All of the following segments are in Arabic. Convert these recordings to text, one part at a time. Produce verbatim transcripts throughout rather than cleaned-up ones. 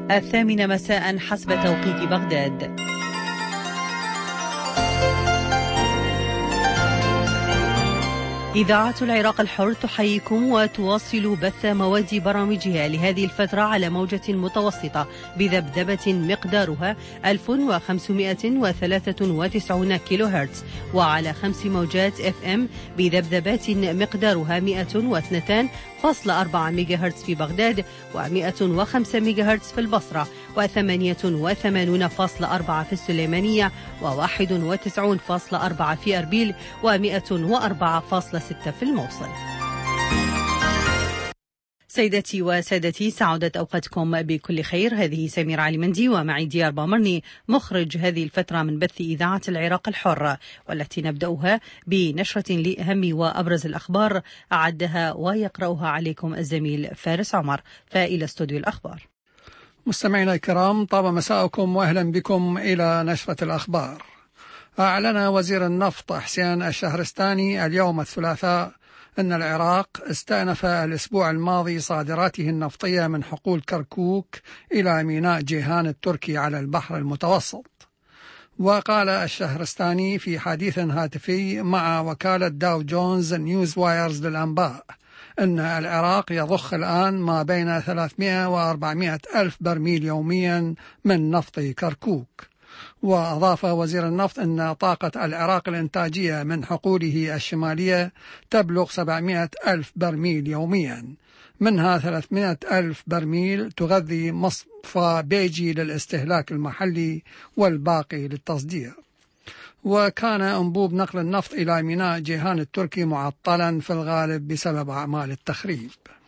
الثامنة مساء حسب توقيت بغداد. إذاعة العراق الحر تحييكم وتواصل بث مواد برامجها لهذه الفترة على موجة متوسطة بذبذبة مقدارها ألف وخمسمائة وثلاثة وتسعين كيلو هرتز، وعلى خمس موجات اف ام بذبذبات مقدارها مئة واثنين فاصلة أربعة ميجا هرتز في بغداد، ومئة وخمسة ميجا هرتز في البصرة، وثمانية وثمانين فاصلة أربعة في السليمانية، وواحد وتسعين فاصلة أربعة في أربيل، ومئة وأربعة فاصلة ستة في الموصل. سيدتي وسادتي، سعادت أوقاتكم بكل خير. هذه سمير علي مندي ومعي ديار بامرني مخرج هذه الفترة من بث إذاعة العراق الحر، والتي نبدأها بنشرة لأهم وأبرز الأخبار أعدها ويقرأها عليكم الزميل فارس عمر. فإلى استوديو الأخبار. مستمعينا الكرام، طاب مساءكم وأهلا بكم إلى نشرة الأخبار. أعلن وزير النفط حسين الشهرستاني اليوم الثلاثاء أن العراق استأنف الأسبوع الماضي صادراته النفطية من حقول كركوك إلى ميناء جيهان التركي على البحر المتوسط. وقال الشهرستاني في حديث هاتفي مع وكالة داو جونز نيوز وايرز للأنباء أن العراق يضخ الآن ما بين ثلاثمائة وأربعمائة ألف برميل يوميا من نفط كركوك. وأضاف وزير النفط أن طاقة العراق الإنتاجية من حقوله الشمالية تبلغ سبعمائة ألف برميل يوميا، منها ثلاثمائة ألف برميل تغذي مصفى بيجي للاستهلاك المحلي والباقي للتصدير. وكان أنبوب نقل النفط إلى ميناء جيهان التركي معطلا في الغالب بسبب أعمال التخريب.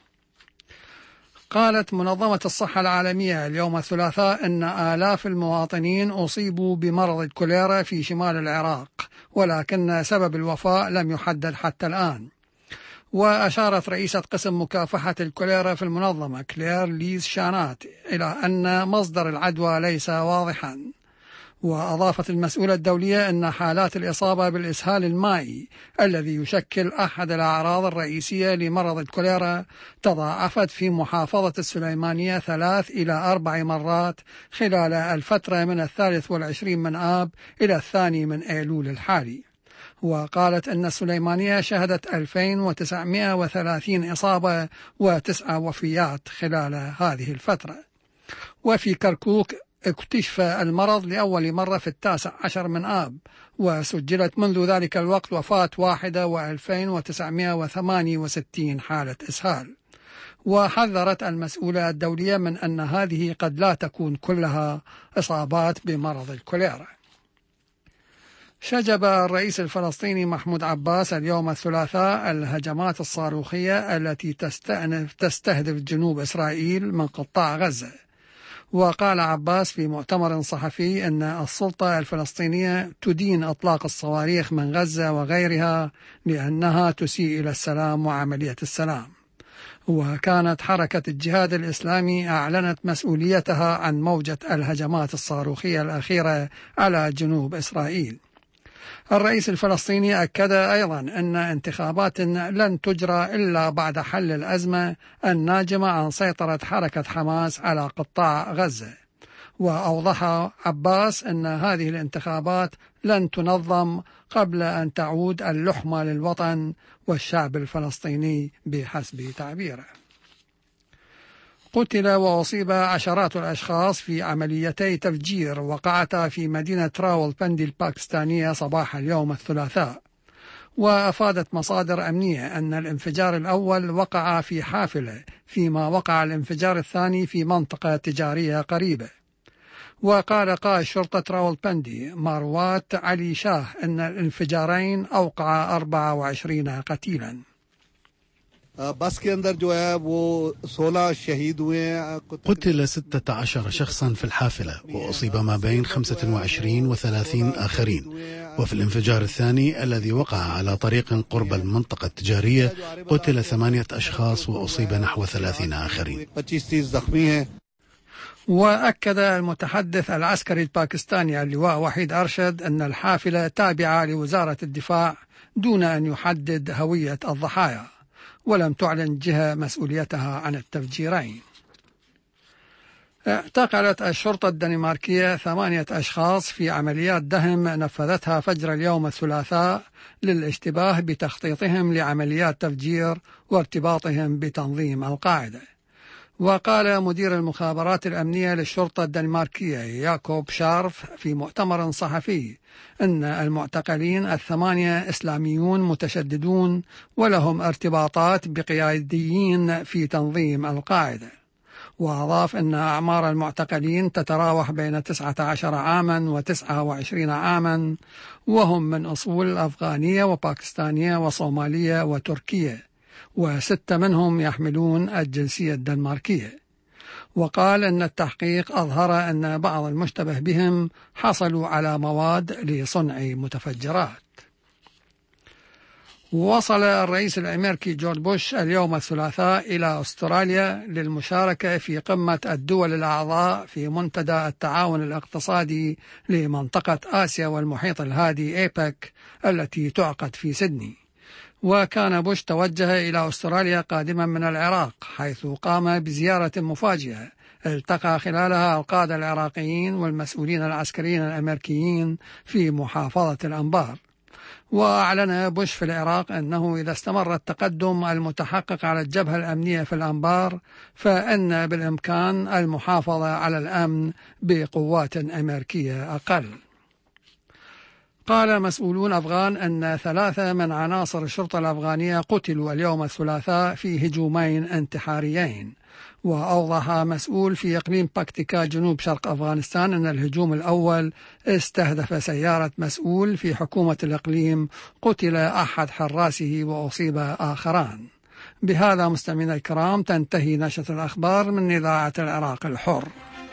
قالت منظمة الصحة العالمية اليوم الثلاثاء أن آلاف المواطنين أصيبوا بمرض الكوليرا في شمال العراق، ولكن سبب الوفاة لم يحدد حتى الآن. وأشارت رئيسة قسم مكافحة الكوليرا في المنظمة كلير ليز شانات إلى أن مصدر العدوى ليس واضحا. وأضافت المسؤولة الدولية أن حالات الإصابة بالإسهال المائي الذي يشكل أحد الأعراض الرئيسية لمرض الكوليرا تضاعفت في محافظة السليمانية ثلاث إلى أربع مرات خلال الفترة من الثالث والعشرين من آب إلى الثاني من أيلول الحالي. وقالت أن السليمانية شهدت ألفين وتسعمائة وثلاثين إصابة وتسعة وفيات خلال هذه الفترة. وفي كركوك اكتشف المرض لأول مرة في التاسع عشر من آب، وسجلت منذ ذلك الوقت وفاة واحدة وألفين وتسعمائة وثمانية وستين حالة إسهال. وحذرت المسؤولة الدولية من أن هذه قد لا تكون كلها إصابات بمرض الكوليرا. شجب الرئيس الفلسطيني محمود عباس اليوم الثلاثاء الهجمات الصاروخية التي تستأنف تستهدف جنوب إسرائيل من قطاع غزة. وقال عباس في مؤتمر صحفي أن السلطة الفلسطينية تدين إطلاق الصواريخ من غزة وغيرها لأنها تسيء إلى السلام وعملية السلام. وكانت حركة الجهاد الإسلامي أعلنت مسؤوليتها عن موجة الهجمات الصاروخية الأخيرة على جنوب إسرائيل. الرئيس الفلسطيني أكد أيضا أن انتخابات لن تجرى إلا بعد حل الأزمة الناجمة عن سيطرة حركة حماس على قطاع غزة. وأوضح عباس أن هذه الانتخابات لن تنظم قبل أن تعود اللحمة للوطن والشعب الفلسطيني بحسب تعبيره. قتل وأصيب عشرات الأشخاص في عمليتي تفجير وقعتا في مدينة راولبندي الباكستانية صباح اليوم الثلاثاء. وأفادت مصادر أمنية أن الانفجار الأول وقع في حافلة، فيما وقع الانفجار الثاني في منطقة تجارية قريبة. وقال قائد شرطة راولبندي ماروات علي شاه أن الانفجارين أوقع أربعة وعشرين قتيلا. قتل ستة عشر شخصا في الحافلة وأصيب ما بين خمسة وعشرين وثلاثين آخرين. وفي الانفجار الثاني الذي وقع على طريق قرب المنطقة التجارية قتل ثمانية أشخاص وأصيب نحو ثلاثين آخرين. وأكد المتحدث العسكري الباكستاني اللواء وحيد أرشد أن الحافلة تابعة لوزارة الدفاع دون أن يحدد هوية الضحايا، ولم تعلن جهة مسؤوليتها عن التفجيرين. اعتقلت الشرطة الدنماركية ثمانية أشخاص في عمليات دهم نفذتها فجر اليوم الثلاثاء للاشتباه بتخطيطهم لعمليات تفجير وارتباطهم بتنظيم القاعدة. وقال مدير المخابرات الأمنية للشرطة الدنماركية ياكوب شارف في مؤتمر صحفي أن المعتقلين الثمانية إسلاميون متشددون ولهم ارتباطات بقياديين في تنظيم القاعدة. وأضاف أن أعمار المعتقلين تتراوح بين تسعة عشر عاما وتسعة وعشرين عاما، وهم من أصول أفغانية وباكستانية وصومالية وتركية، وستة منهم يحملون الجنسية الدنماركية. وقال أن التحقيق أظهر أن بعض المشتبه بهم حصلوا على مواد لصنع متفجرات. وصل الرئيس الأمريكي جورج بوش اليوم الثلاثاء إلى أستراليا للمشاركة في قمة الدول الأعضاء في منتدى التعاون الاقتصادي لمنطقة آسيا والمحيط الهادي إيبك التي تعقد في سيدني. وكان بوش توجه إلى أستراليا قادما من العراق، حيث قام بزيارة مفاجئة التقى خلالها القادة العراقيين والمسؤولين العسكريين الأمريكيين في محافظة الأنبار. وأعلن بوش في العراق أنه إذا استمر التقدم المتحقق على الجبهة الأمنية في الأنبار فإن بالإمكان المحافظة على الأمن بقوات أمريكية أقل. قال مسؤولون أفغان أن ثلاثة من عناصر الشرطة الأفغانية قتلوا اليوم الثلاثاء في هجومين انتحاريين. وأوضح مسؤول في إقليم باكتيكا جنوب شرق أفغانستان أن الهجوم الأول استهدف سيارة مسؤول في حكومة الإقليم، قتل أحد حراسه وأصيب آخران. بهذا مستمعينا الكرام تنتهي نشرة الأخبار من إذاعة العراق الحر.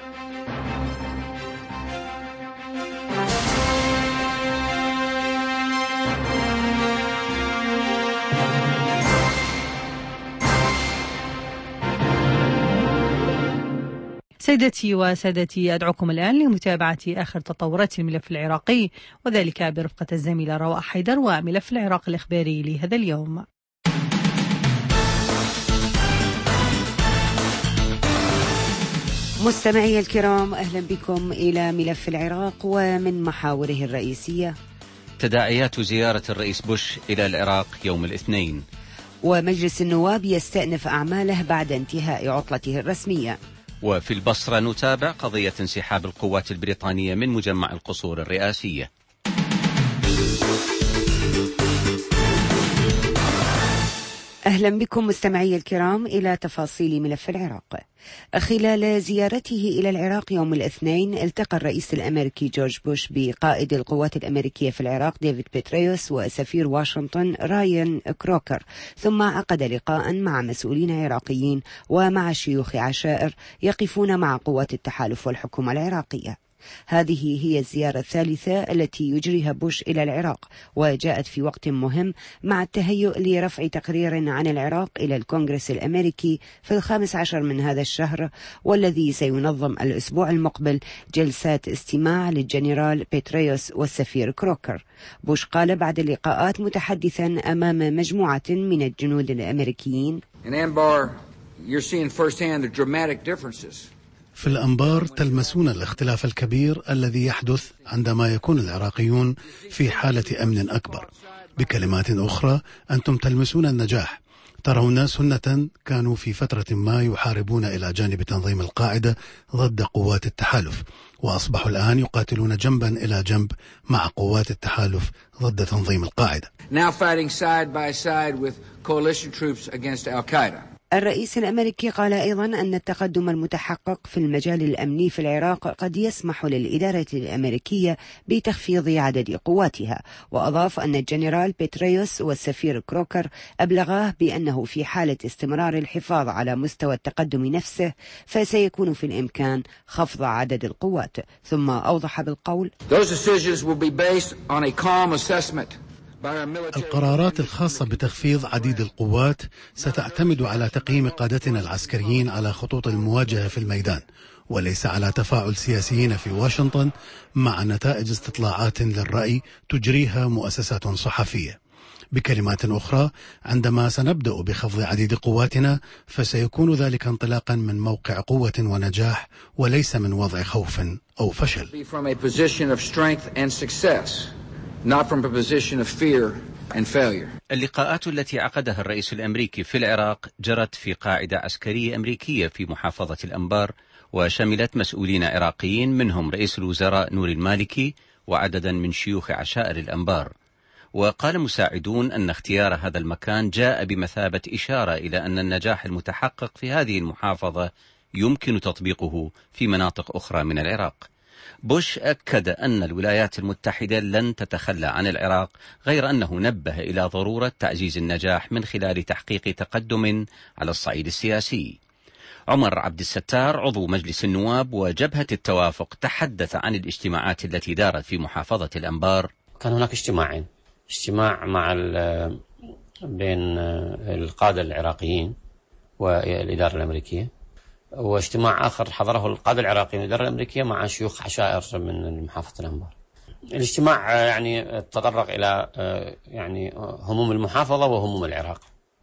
سيدتي وسادتي، أدعوكم الآن لمتابعة آخر تطورات الملف العراقي، وذلك برفقة الزميلة رواء حيدر وملف العراق الإخباري لهذا اليوم. مستمعي الكرام، أهلا بكم إلى ملف العراق ومن محاوره الرئيسية: تداعيات زيارة الرئيس بوش إلى العراق يوم الاثنين، ومجلس النواب يستأنف أعماله بعد انتهاء عطلته الرسمية، وفي البصرة نتابع قضية انسحاب القوات البريطانية من مجمع القصور الرئاسية. أهلا بكم مستمعي الكرام إلى تفاصيل ملف العراق. خلال زيارته إلى العراق يوم الاثنين التقى الرئيس الأمريكي جورج بوش بقائد القوات الأمريكية في العراق ديفيد بيتريوس وسفير واشنطن رايان كروكر، ثم عقد لقاء مع مسؤولين عراقيين ومع شيوخ عشائر يقفون مع قوات التحالف والحكومة العراقية. هذه هي الزيارة الثالثة التي يجريها بوش إلى العراق، وجاءت في وقت مهم مع التهيؤ لرفع تقرير عن العراق إلى الكونغرس الأمريكي في الخامس عشر من هذا الشهر، والذي سينظم الأسبوع المقبل جلسات استماع للجنرال بيتريوس والسفير كروكر. بوش قال بعد اللقاءات متحدثا أمام مجموعة من الجنود الأمريكيين: في الأنبار تلمسون الاختلاف الكبير الذي يحدث عندما يكون العراقيون في حالة أمن أكبر. بكلمات أخرى، أنتم تلمسون النجاح. ترون سنة كانوا في فترة ما يحاربون إلى جانب تنظيم القاعدة ضد قوات التحالف، وأصبحوا الآن يقاتلون جنبا إلى جنب مع قوات التحالف ضد تنظيم القاعدة. Now fighting side by side with coalition troops against Al-Qaeda. الرئيس الأمريكي قال أيضا أن التقدم المتحقق في المجال الأمني في العراق قد يسمح للإدارة الأمريكية بتخفيض عدد قواتها، وأضاف أن الجنرال بيتريوس والسفير كروكر أبلغاه بأنه في حالة استمرار الحفاظ على مستوى التقدم نفسه فسيكون في الإمكان خفض عدد القوات. ثم أوضح بالقول: القرارات الخاصة بتخفيض عديد القوات ستعتمد على تقييم قادتنا العسكريين على خطوط المواجهة في الميدان، وليس على تفاعل سياسيين في واشنطن مع نتائج استطلاعات للرأي تجريها مؤسسات صحفية. بكلمات أخرى، عندما سنبدأ بخفض عديد قواتنا فسيكون ذلك انطلاقا من موقع قوة ونجاح وليس من وضع خوف أو فشل. اللقاءات التي عقدها الرئيس الأمريكي في العراق جرت في قاعدة عسكرية أمريكية في محافظة الأنبار، وشملت مسؤولين عراقيين منهم رئيس الوزراء نوري المالكي وعددا من شيوخ عشائر الأنبار. وقال مساعدون أن اختيار هذا المكان جاء بمثابة إشارة إلى أن النجاح المتحقق في هذه المحافظة يمكن تطبيقه في مناطق أخرى من العراق. بوش أكد أن الولايات المتحدة لن تتخلى عن العراق، غير أنه نبه إلى ضرورة تعزيز النجاح من خلال تحقيق تقدم على الصعيد السياسي. عمر عبد الستار عضو مجلس النواب وجبهة التوافق تحدث عن الاجتماعات التي دارت في محافظة الأنبار. كان هناك اجتماعين، اجتماع مع بين القادة العراقيين والإدارة الأمريكية، واجتماع آخر حضره القادة العراقيين والإدارة الأمريكية مع شيوخ عشائر من محافظة الأنبار. الاجتماع يعني تطرق إلى يعني هموم المحافظة وهموم العراق،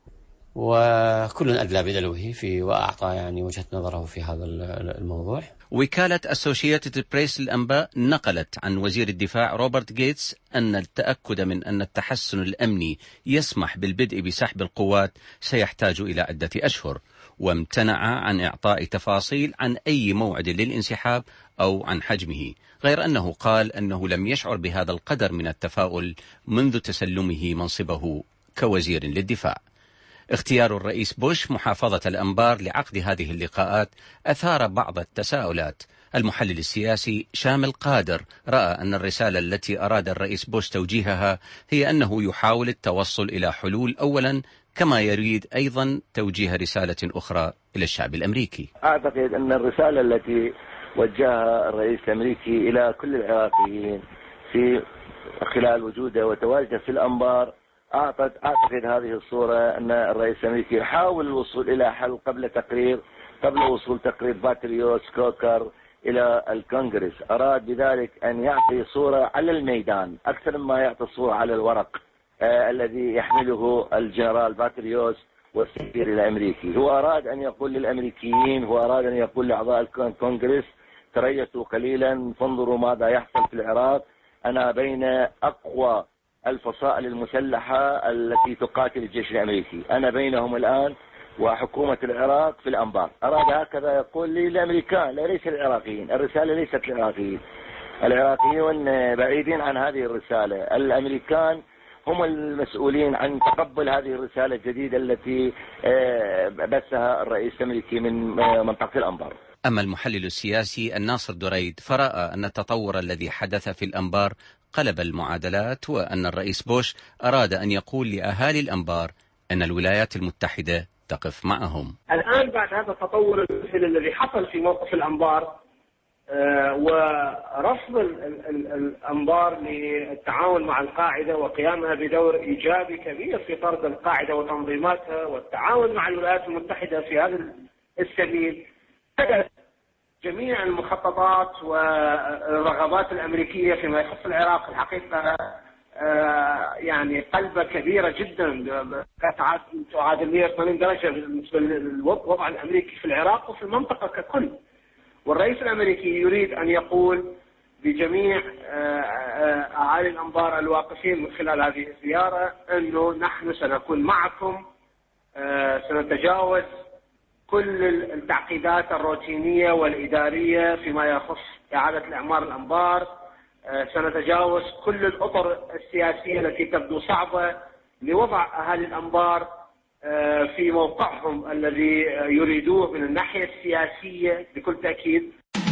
وكل أدلى بدلوه في وأعطى يعني وجهة نظره في هذا الموضوع. وكالة أسوشيتد بريس للأنباء نقلت عن وزير الدفاع روبرت جيتس أن التأكد من أن التحسن الأمني يسمح بالبدء بسحب القوات سيحتاج إلى عدة أشهر، وامتنع عن إعطاء تفاصيل عن أي موعد للانسحاب أو عن حجمه، غير أنه قال أنه لم يشعر بهذا القدر من التفاؤل منذ تسلمه منصبه كوزير للدفاع. اختيار الرئيس بوش محافظة الأنبار لعقد هذه اللقاءات أثار بعض التساؤلات. المحلل السياسي شامل قادر رأى أن الرسالة التي أراد الرئيس بوش توجيهها هي أنه يحاول التوصل إلى حلول أولا، كما يريد أيضا توجيه رسالة أخرى إلى الشعب الأمريكي. أعتقد أن الرسالة التي وجهها الرئيس الأمريكي إلى كل العراقيين في خلال وجوده وتواجده في الأنبار أعطت أعتقد هذه الصورة أن الرئيس الأمريكي يحاول الوصول إلى حل قبل تقرير قبل وصول تقرير باتريوت كوكر إلى الكونغرس. أراد بذلك أن يعطي صورة على الميدان أكثر مما يعطي صورة على الورق آه الذي يحمله الجنرال باتريوس والسفير الأمريكي. هو أراد أن يقول للأمريكيين، هو أراد أن يقول لأعضاء الكونغرس تريثوا قليلا، فانظروا ماذا يحصل في العراق. أنا بين أقوى الفصائل المسلحة التي تقاتل الجيش الأمريكي، أنا بينهم الآن وحكومة العراق في الأنبار. أراد هكذا يقول لي الأمريكان، ليس العراقيين. الرسالة ليست للعراقيين، العراقيون بعيدين عن هذه الرسالة. الأمريكان هم المسؤولين عن تقبل هذه الرسالة الجديدة التي بثها الرئيس الأمريكي من منطقة الأنبار. أما المحلل السياسي الناصر دريد فرأى أن التطور الذي حدث في الأنبار قلب المعادلات، وأن الرئيس بوش أراد أن يقول لأهالي الأنبار أن الولايات المتحدة تقف معهم. الآن بعد هذا التطور الذي حصل في موقف الأنبار آه ورفض ال ال الأنبار للتعاون مع القاعدة وقيامها بدور إيجابي كبير في طرد القاعدة وتنظيماتها والتعاون مع الولايات المتحدة في هذا السبيل، بدأت جميع المخططات والرغبات الأمريكية فيما يخص العراق الحقيقة آه يعني قلبة كبيرة جدا، تعادل مئة وثمانين درجة بالنسبة للوضع الأمريكي في العراق وفي المنطقة ككل. والرئيس الأمريكي يريد أن يقول بجميع أهالي الأنبار الواقفين من خلال هذه الزيارة أنه نحن سنكون معكم، سنتجاوز كل التعقيدات الروتينية والإدارية فيما يخص إعادة الإعمار الأنبار، سنتجاوز كل الأطر السياسية التي تبدو صعبة لوضع أهالي الأنبار في موقعهم الذي يريدوه من الناحية السياسية بكل تأكيد.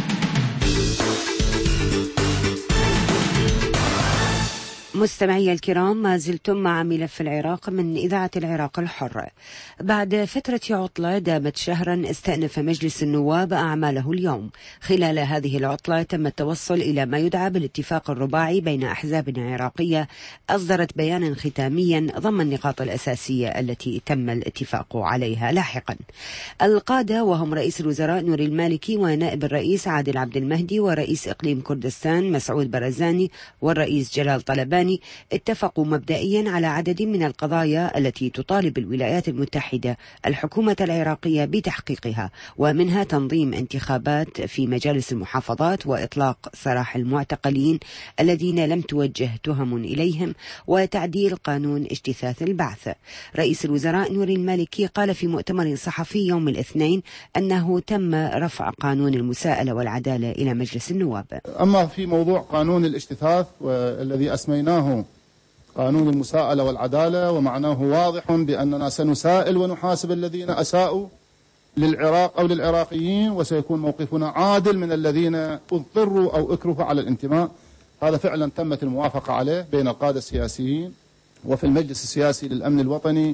مستمعي الكرام، ما زلتم مع ملف العراق من إذاعة العراق الحر. بعد فترة عطلة دامت شهرا استأنف مجلس النواب أعماله اليوم. خلال هذه العطلة تم التوصل إلى ما يدعى بالاتفاق الرباعي بين أحزاب عراقية أصدرت بيانا ختاميا ضمن النقاط الأساسية التي تم الاتفاق عليها لاحقا. القادة وهم رئيس الوزراء نوري المالكي ونائب الرئيس عادل عبد المهدي ورئيس إقليم كردستان مسعود برزاني والرئيس جلال طلباني الوطني اتفقوا مبدئيا على عدد من القضايا التي تطالب الولايات المتحدة الحكومة العراقية بتحقيقها، ومنها تنظيم انتخابات في مجالس المحافظات وإطلاق سراح المعتقلين الذين لم توجه تهم إليهم وتعديل قانون اجتثاث البعث. رئيس الوزراء نوري المالكي قال في مؤتمر صحفي يوم الاثنين أنه تم رفع قانون المساءلة والعدالة إلى مجلس النواب. أما في موضوع قانون الاجتثاث والذي أسميناه قانون المساءلة والعدالة، ومعناه واضح بأننا سنسائل ونحاسب الذين أساءوا للعراق أو للعراقيين، وسيكون موقفنا عادل من الذين اضطروا أو اكرهوا على الانتماء. هذا فعلا تمت الموافقة عليه بين القادة السياسيين وفي المجلس السياسي للأمن الوطني،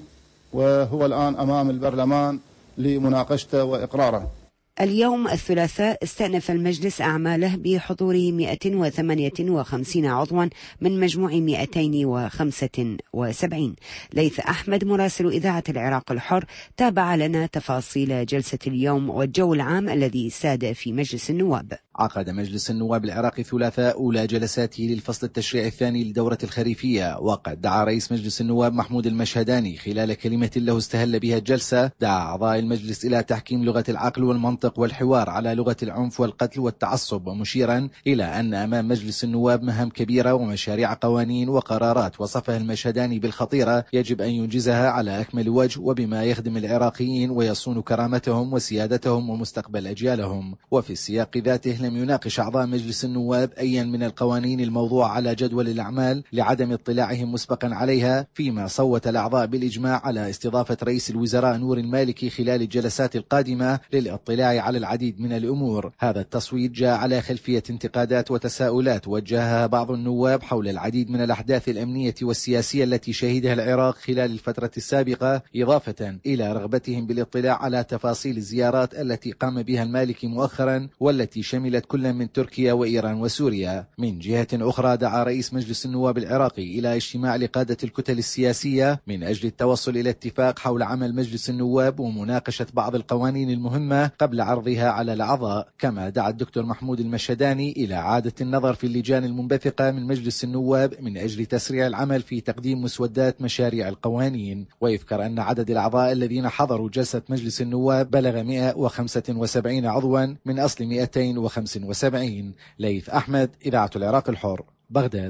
وهو الآن أمام البرلمان لمناقشته وإقراره. اليوم الثلاثاء استأنف المجلس أعماله بحضور مئة وثمانية وخمسين عضوا من مجموع مئتين وخمسة وسبعين. ليث أحمد مراسل إذاعة العراق الحر تابع لنا تفاصيل جلسة اليوم والجو العام الذي ساد في مجلس النواب. عقد مجلس النواب العراقي الثلاثاء أولى جلساته للفصل التشريعي الثاني للدورة الخريفية، وقد دعا رئيس مجلس النواب محمود المشهداني خلال كلمة له استهل بها الجلسة، دعا أعضاء المجلس إلى تحكيم لغة العقل والمنطق والحوار على لغة العنف والقتل والتعصب، ومشيرا إلى أن أمام مجلس النواب مهام كبيرة ومشاريع قوانين وقرارات وصفها المشهداني بالخطيرة يجب أن ينجزها على أكمل وجه وبما يخدم العراقيين ويصون كرامتهم وسيادتهم ومستقبل أجيالهم. وفي السياق ذاته لم يناقش أعضاء مجلس النواب أيا من القوانين الموضوع على جدول الأعمال لعدم اطلاعهم مسبقا عليها، فيما صوت الأعضاء بالإجماع على استضافة رئيس الوزراء نور المالكي خلال الجلسات القادمة للاطلاع على العديد من الأمور. هذا التصويت جاء على خلفية انتقادات وتساؤلات وجهها بعض النواب حول العديد من الأحداث الأمنية والسياسية التي شهدها العراق خلال الفترة السابقة، إضافة إلى رغبتهم بالاطلاع على تفاصيل الزيارات التي قام بها المالكي مؤخرا والتي شملت كل من تركيا وإيران وسوريا. من جهة أخرى دعا رئيس مجلس النواب العراقي إلى اجتماع لقادة الكتل السياسية من أجل التوصل إلى اتفاق حول عمل مجلس النواب ومناقشة بعض القوانين المهمة قبل عرضها على الأعضاء. كما دعا الدكتور محمود المشهداني إلى إعادة النظر في اللجان المنبثقة من مجلس النواب من أجل تسريع العمل في تقديم مسودات مشاريع القوانين. ويذكر أن عدد الأعضاء الذين حضروا جلسة مجلس النواب بلغ مئة وخمسة وسبعين عضوا من أصل مئتين وخمسة وسبعين. ليث أحمد، إذاعة العراق الحر، بغداد.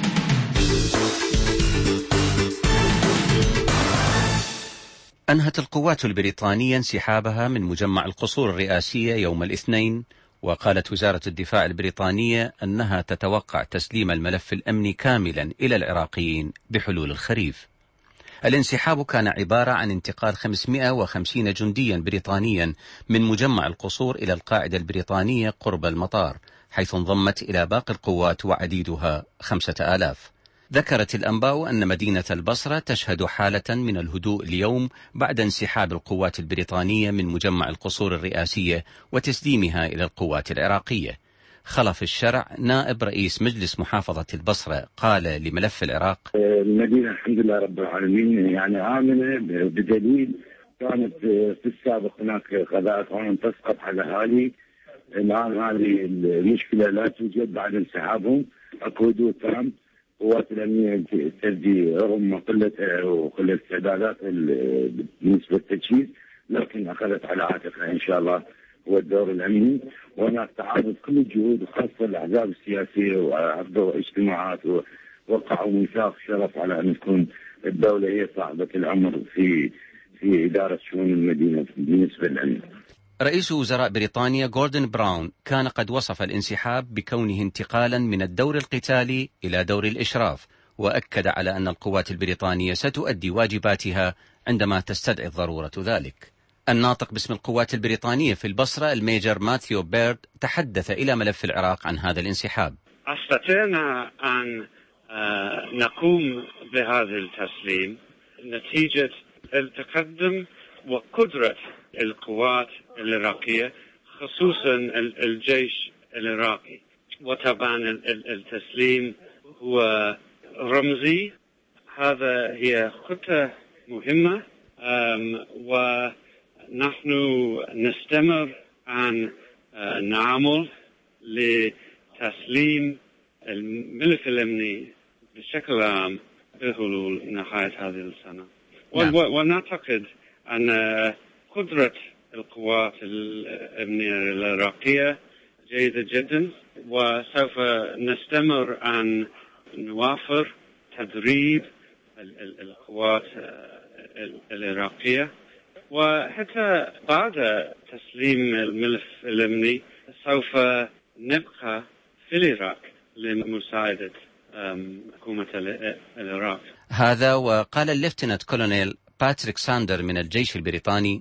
أنهت القوات البريطانية انسحابها من مجمع القصور الرئاسية يوم الاثنين، وقالت وزارة الدفاع البريطانية أنها تتوقع تسليم الملف الأمني كاملا إلى العراقيين بحلول الخريف. الانسحاب كان عبارة عن انتقال خمسمئة وخمسين جنديا بريطانيا من مجمع القصور إلى القاعدة البريطانية قرب المطار، حيث انضمت إلى باقي القوات وعديدها خمسة آلاف. ذكرت الأنباء أن مدينة البصرة تشهد حالة من الهدوء اليوم بعد انسحاب القوات البريطانية من مجمع القصور الرئاسية وتسليمها إلى القوات العراقية. خلف الشرع نائب رئيس مجلس محافظة البصرة قال لملف العراق: المدينة الحمد لله رب العالمين يعني آمنة، بدليل كانت في السابق هناك غابات هون تسقط على أهالي. الآن هذه المشكلة لا توجد بعد انسحابهم، اكو هدوء تام. قوات الأمنية تبدي رغم قلتها وقلة استعدادات بالنسبة للتجهيز، لكن أخذت على عاتقها إن شاء الله هو الدور الأمني، وهناك تعاضد كل الجهود وخاصة الأحزاب السياسية وعقدوا اجتماعات ووقعوا ميثاق شرف على أن تكون الدولة هي صاحبة الأمر في في إدارة شؤون المدينة بالنسبة للأمن. رئيس وزراء بريطانيا غوردن براون كان قد وصف الانسحاب بكونه انتقالا من الدور القتالي إلى دور الإشراف، وأكد على أن القوات البريطانية ستؤدي واجباتها عندما تستدعي الضرورة ذلك. الناطق باسم القوات البريطانية في البصرة الميجر ماثيو بيرد تحدث إلى ملف العراق عن هذا الانسحاب. استطعنا أن نقوم بهذا التسليم نتيجة التقدم وقدرة القوات العراقية خصوصا الجيش العراقي، وطبعا التسليم هو رمزي. هذا هي خطة مهمة ونحن نستمر أن نعمل لتسليم الملف الأمني بشكل عام بحلول نهاية هذه السنة. نعم. ونعتقد أن قدرة القوات الأمنية العراقية جيدة جدا، وسوف نستمر أن نوافر تدريب القوات العراقية، وحتى بعد تسليم الملف الأمني سوف نبقى في العراق لمساعدة حكومة العراق. هذا وقال الليفتنانت كولونيل باتريك ساندر من الجيش البريطاني: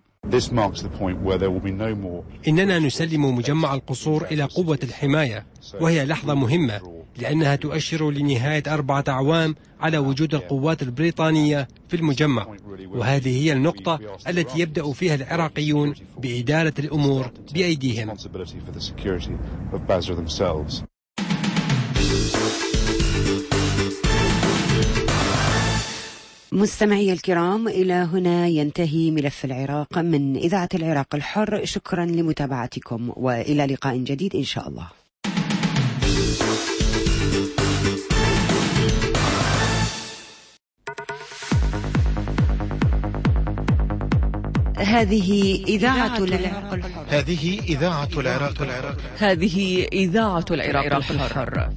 إننا نسلم مجمع القصور إلى قوة الحماية، وهي لحظة مهمة لأنها تؤشر لنهاية أربعة أعوام على وجود القوات البريطانية في المجمع، وهذه هي النقطة التي يبدأ فيها العراقيون بإدارة الأمور بأيديهم. مستمعي الكرام، إلى هنا ينتهي ملف العراق من إذاعة العراق الحر. شكرا لمتابعتكم، وإلى لقاء جديد إن شاء الله. هذه إذاعة العراق الحر. هذه إذاعة العراق الحر. هذه إذاعة العراق الحر.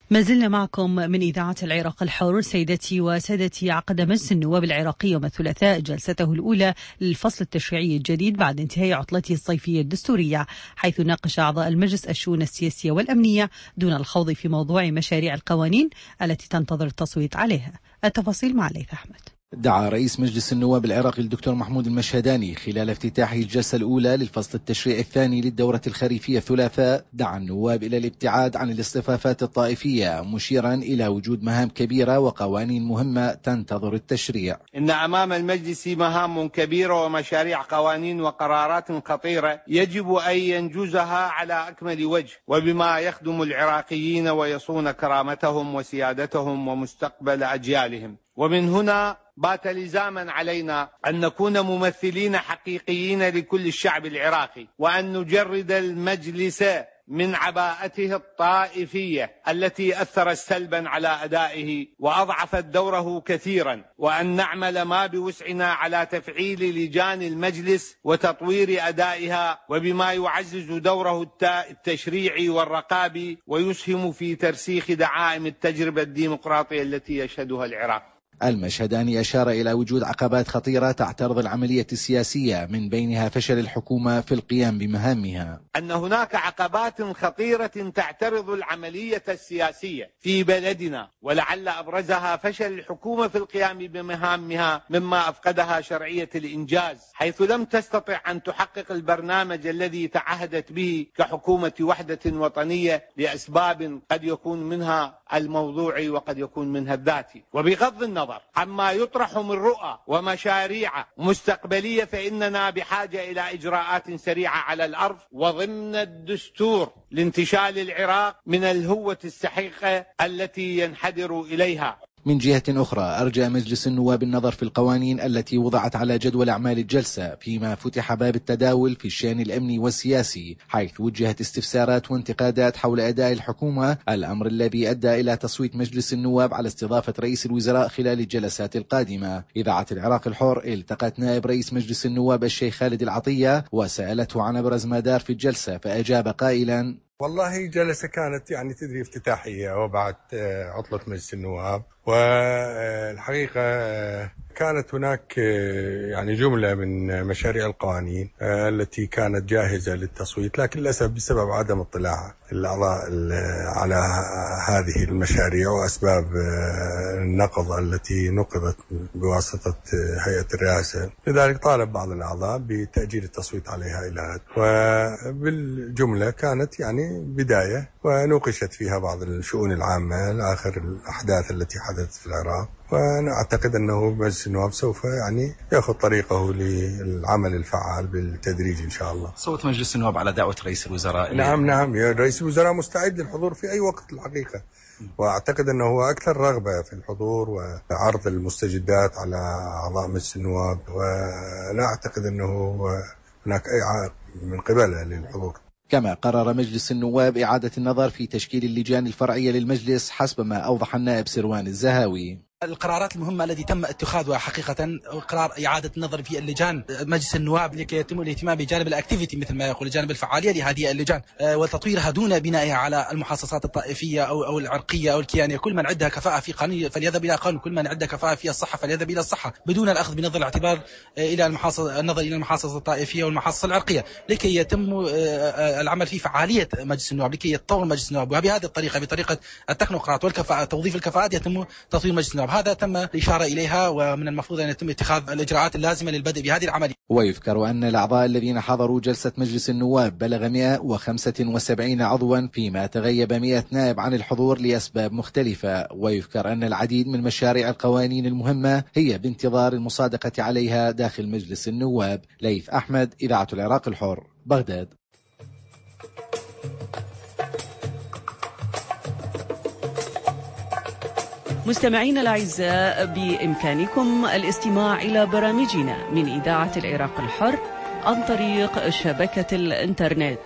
ما زلنا معكم من إذاعة العراق الحر. سيدتي وسادتي، عقد مجلس النواب العراقي يوم الثلاثاء جلسته الأولى للفصل التشريعي الجديد بعد انتهاء عطلته الصيفية الدستورية، حيث ناقش أعضاء المجلس الشؤون السياسية والأمنية دون الخوض في موضوع مشاريع القوانين التي تنتظر التصويت عليها. التفاصيل مع ليث أحمد. دعا رئيس مجلس النواب العراقي الدكتور محمود المشهداني خلال افتتاحه الجلسة الأولى للفصل التشريعي الثاني للدورة الخريفية الثلاثاء دعا النواب إلى الابتعاد عن الاصطفافات الطائفية، مشيرا إلى وجود مهام كبيرة وقوانين مهمة تنتظر التشريع. إن أمام المجلس مهام كبيرة ومشاريع قوانين وقرارات خطيرة يجب أن ينجزها على أكمل وجه وبما يخدم العراقيين ويصون كرامتهم وسيادتهم ومستقبل أجيالهم. ومن هنا بات لزاما علينا أن نكون ممثلين حقيقيين لكل الشعب العراقي، وأن نجرد المجلس من عباءته الطائفية التي أثرت سلبا على أدائه وأضعفت دوره كثيرا، وأن نعمل ما بوسعنا على تفعيل لجان المجلس وتطوير أدائها وبما يعزز دوره التشريعي والرقابي ويسهم في ترسيخ دعائم التجربة الديمقراطية التي يشهدها العراق. المشهداني أشار إلى وجود عقبات خطيرة تعترض العملية السياسية، من بينها فشل الحكومة في القيام بمهامها. أن هناك عقبات خطيرة تعترض العملية السياسية في بلدنا، ولعل أبرزها فشل الحكومة في القيام بمهامها مما أفقدها شرعية الإنجاز، حيث لم تستطع أن تحقق البرنامج الذي تعهدت به كحكومة وحدة وطنية لأسباب قد يكون منها الموضوعي وقد يكون منها الذاتي. وبغض النظر عما يطرح من رؤى ومشاريع مستقبلية، فإننا بحاجة إلى إجراءات سريعة على الأرض وضمن الدستور لانتشال العراق من الهوة السحيقة التي ينحدر إليها. من جهة أخرى أرجى مجلس النواب النظر في القوانين التي وضعت على جدول أعمال الجلسة، فيما فتح باب التداول في الشأن الأمني والسياسي، حيث وجهت استفسارات وانتقادات حول أداء الحكومة، الأمر الذي أدى إلى تصويت مجلس النواب على استضافة رئيس الوزراء خلال الجلسات القادمة. إذاعة العراق الحر التقت نائب رئيس مجلس النواب الشيخ خالد العطية وسألته عن أبرز ما دار في الجلسة، فأجاب قائلا: والله جلسة كانت يعني تدري افتتاحية وبعد عطلة مجلس النواب، والحقيقة كانت هناك يعني جملة من مشاريع القوانين التي كانت جاهزة للتصويت، لكن للأسف بسبب عدم اطلاع الأعضاء على هذه المشاريع وأسباب النقض التي نقضت بواسطة هيئة الرئاسة، لذلك طالب بعض الأعضاء بتأجيل التصويت عليها إلى غد. وبالجملة كانت يعني بداية ونوقشت فيها بعض الشؤون العامة لآخر الأحداث التي حدثت في العراق، وأنا أعتقد أنه مجلس النواب سوف يعني يأخذ طريقه للعمل الفعال بالتدريج إن شاء الله. صوت مجلس النواب على دعوة رئيس الوزراء. نعم نعم رئيس الوزراء مستعد للحضور في أي وقت الحقيقة، وأعتقد أنه هو أكثر رغبة في الحضور وعرض المستجدات على أعضاء مجلس النواب، ولا أعتقد أنه هناك أي عائق من قبله للحضور. كما قرر مجلس النواب إعادة النظر في تشكيل اللجان الفرعية للمجلس حسب ما أوضح النائب سروان الزهاوي. القرارات المهمة التي تم اتخاذها حقيقة قرار إعادة النظر في اللجان مجلس النواب لكي يتم الاهتمام بجانب الأكتيفيتي مثل ما يقول جانب الفعالية لهذه اللجان وتطويرها دون بنائها على المحاصصات الطائفية أو أو العرقية أو الكيانية. كل من عندها كفاءة في قانون فليذهب إلى قانون، كل من عنده كفاءة في الصحة فليذهب إلى الصحة، بدون الأخذ بنظر الاعتبار إلى المحاصص النظر إلى المحاصصة الطائفية والمحاصصة العرقية، لكي يتم العمل في فعالية مجلس النواب، لكي يتطور مجلس النواب، وبهذه الطريقة بطريقة التكنوقراط والكفاءة توظيف الكفاءات يتم تطوير مجلس النواب. هذا تم الإشارة إليها، ومن المفروض أن يتم اتخاذ الإجراءات اللازمة للبدء بهذه العملية. ويذكر أن الأعضاء الذين حضروا جلسة مجلس النواب بلغ مئة وخمسة وسبعين عضوا، فيما تغيب مئة نائب عن الحضور لأسباب مختلفة. ويذكر أن العديد من مشاريع القوانين المهمة هي بانتظار المصادقة عليها داخل مجلس النواب. ليث أحمد، إذاعة العراق الحر، بغداد. مستمعينا الأعزاء، بإمكانكم الاستماع إلى برامجنا من إذاعة العراق الحر عن طريق شبكة الإنترنت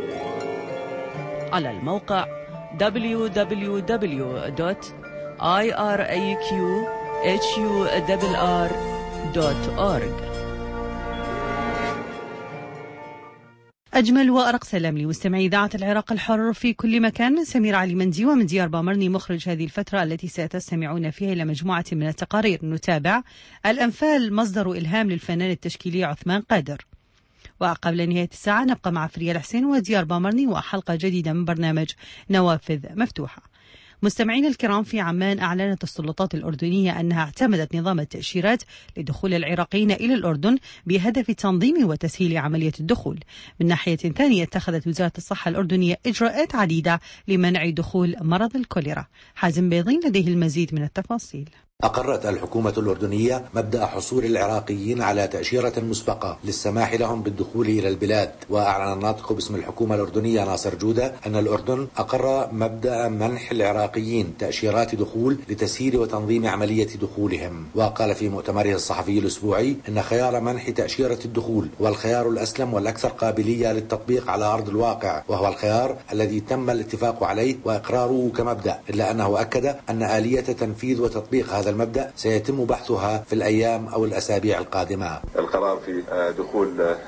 على الموقع دبليو دبليو دبليو دوت آي آر إيه كيو إتش يو آر آر دوت أورج. أجمل وأرق سلام لمستمعي إذاعة العراق الحر في كل مكان. سمير علي مندي ومن ديار بامرني مخرج هذه الفترة التي ستستمعون فيها إلى مجموعة من التقارير. نتابع الأنفال مصدر إلهام للفنان التشكيلي عثمان قادر. وقبل نهاية الساعة نبقى مع فريال حسين وديار بامرني وحلقة جديدة من برنامج نوافذ مفتوحة. مستمعين الكرام، في عمان أعلنت السلطات الأردنية أنها اعتمدت نظام التأشيرات لدخول العراقيين إلى الأردن بهدف تنظيم وتسهيل عملية الدخول. من ناحية ثانية اتخذت وزارة الصحة الأردنية إجراءات عديدة لمنع دخول مرض الكوليرا. حازم بيضين لديه المزيد من التفاصيل. أقرت الحكومة الأردنية مبدأ حصول العراقيين على تأشيرة مسبقة للسماح لهم بالدخول إلى البلاد. وأعلن الناطق باسم الحكومة الأردنية ناصر جودة أن الأردن أقر مبدأ منح العراقيين تأشيرات دخول لتسهيل وتنظيم عملية دخولهم. وقال في مؤتمره الصحفي الأسبوعي أن خيار منح تأشيرة الدخول هو الخيار الأسلم والأكثر قابلية للتطبيق على أرض الواقع، وهو الخيار الذي تم الاتفاق عليه وإقراره كمبدأ، إلا أنه أكد أن آلية تنفيذ وتطبيق هذا المبدأ سيتم بحثها في الأيام أو الأسابيع القادمة. القرار في دخول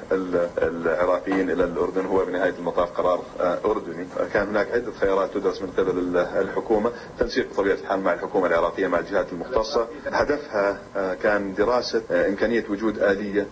العراقيين إلى الأردن هو بنهاية المطاف قرار أردني. كان هناك عدة خيارات تدرس من قبل الحكومة، تنسيق بطبيعة الحال مع الحكومة العراقية مع الجهات المختصة. هدفها كان دراسة إمكانية وجود آلية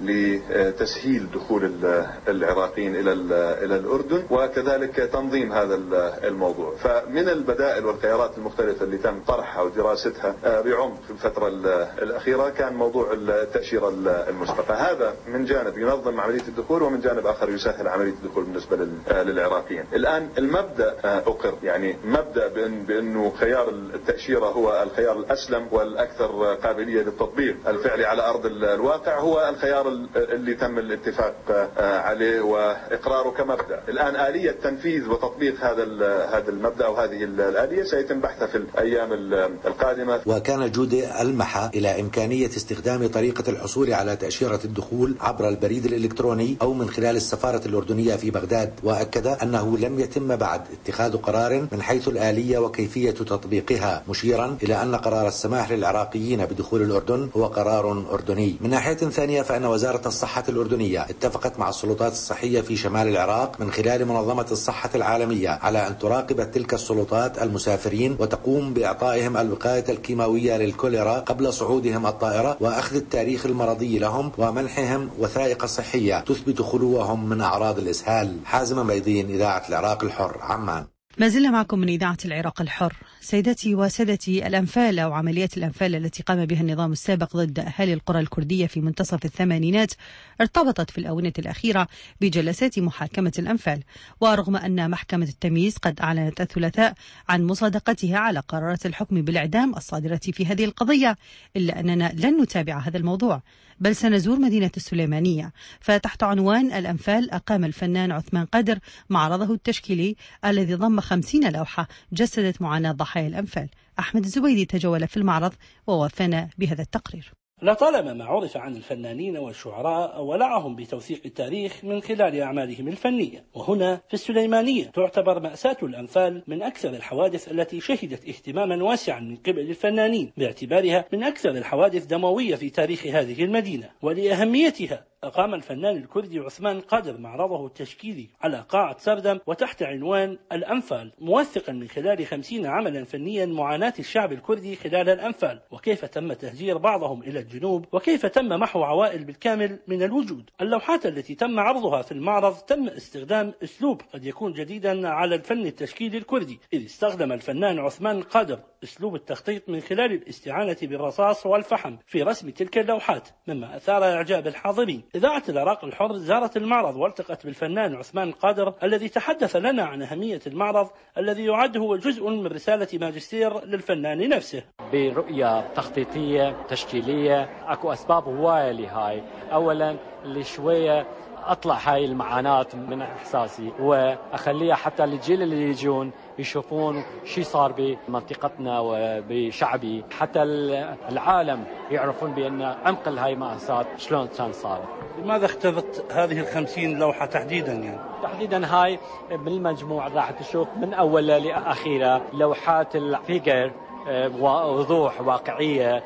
لتسهيل دخول العراقيين إلى إلى الأردن وكذلك تنظيم هذا الموضوع. فمن البدائل والخيارات المختلفة اللي تم طرحها ودراستها بعمق في الفترة الأخيرة كان موضوع التأشيرة المسبقة. هذا من جانب ينظم عملية الدخول ومن جانب آخر يسهل عملية الدخول بالنسبة للعراقيين. الآن المبدأ أقر، يعني مبدأ بأن بأنه خيار التأشيرة هو الخيار الأسلم والأكثر قابلية للتطبيق الفعلي على أرض الواقع، هو الخيار اللي تم الاتفاق عليه وإقراره كمبدأ. الآن آلية تنفيذ وتطبيق هذا هذا المبدأ وهذه الآلية سيتم بحثها في الأيام القادمة. وكان جودة ألمح إلى إمكانية استخدام طريقة الحصول على تأشيرة الدخول عبر البريد الإلكتروني أو من خلال السفارة الأردنية في بغداد، وأكد أنه لم يتم بعد اتخاذ قرار من حيث الآلية وكيفية تطبيقها، مشيرا إلى أن قرار السماح للعراقيين بدخول الأردن هو قرار أردني. من ناحية ثانية فإن وزارة الصحة الأردنية اتفقت مع السلطات الصحية في شمال العراق من خلال منظمة الصحة العالمية على أن تراقب تلك السلطات المسافرين وتقوم بإعطائهم الوقاية الكيماوية للكوليرا قبل صعودهم الطائرة وأخذ التاريخ المرضي لهم ومنحهم وثائق صحية تثبت خلوهم من أعراض الإسهال. حازم بيضين، إذاعة العراق الحر، عمان. ما زلنا معكم من إذاعة العراق الحر. سيدتي وسادتي، الأنفال أو عمليات الأنفال التي قام بها النظام السابق ضد أهالي القرى الكردية في منتصف الثمانينات ارتبطت في الآونة الأخيرة بجلسات محاكمة الأنفال. ورغم أن محكمة التمييز قد أعلنت الثلاثاء عن مصادقتها على قرارات الحكم بالإعدام الصادرة في هذه القضية، إلا أننا لن نتابع هذا الموضوع، بل سنزور مدينة السليمانية. فتحت عنوان الأنفال أقام الفنان عثمان قادر معرضه التشكيلي الذي ضم خمسين لوحة جسدت معاناة ضحايا الأنفال. أحمد الزبيدي تجول في المعرض ووفانا بهذا التقرير. لطالما ما عرف عن الفنانين والشعراء ولعهم بتوثيق التاريخ من خلال أعمالهم الفنية، وهنا في السليمانية تعتبر مأساة الأنفال من أكثر الحوادث التي شهدت اهتماما واسعا من قبل الفنانين، باعتبارها من أكثر الحوادث دموية في تاريخ هذه المدينة. ولأهميتها أقام الفنان الكردي عثمان قادر معرضه التشكيلي على قاعة سردم وتحت عنوان الأنفال، موثقا من خلال خمسين عملا فنيا معاناة الشعب الكردي خلال الأنفال، وكيف تم تهجير بعضهم إلى الجنوب، وكيف تم محو عوائل بالكامل من الوجود. اللوحات التي تم عرضها في المعرض تم استخدام أسلوب قد يكون جديدا على الفن التشكيلي الكردي، إذ استخدم الفنان عثمان قادر أسلوب التخطيط من خلال الاستعانة بالرصاص والفحم في رسم تلك اللوحات، مما أثار إعجاب الحاضرين. إذاعة العراق الحر زارت المعرض والتقت بالفنان عثمان قادر الذي تحدث لنا عن أهمية المعرض الذي يعد هو جزء من رسالة ماجستير للفنان نفسه. برؤية تخطيطية تشكيلية أكو أسباب هواية لهاي. أولا اللي شوية أطلع هاي المعاناة من إحساسي وأخليها حتى الجيل اللي يجون يشوفون شي صار بمنطقتنا وبشعبي، حتى العالم يعرفون بأن عمق هاي مأساة شلون كان صار. لماذا اخترت هذه الخمسين لوحة تحديدا؟ يعني تحديدا هاي بالمجموع راح تشوف من أولها لأخيرا لوحات الفيجر وضوح واقعية،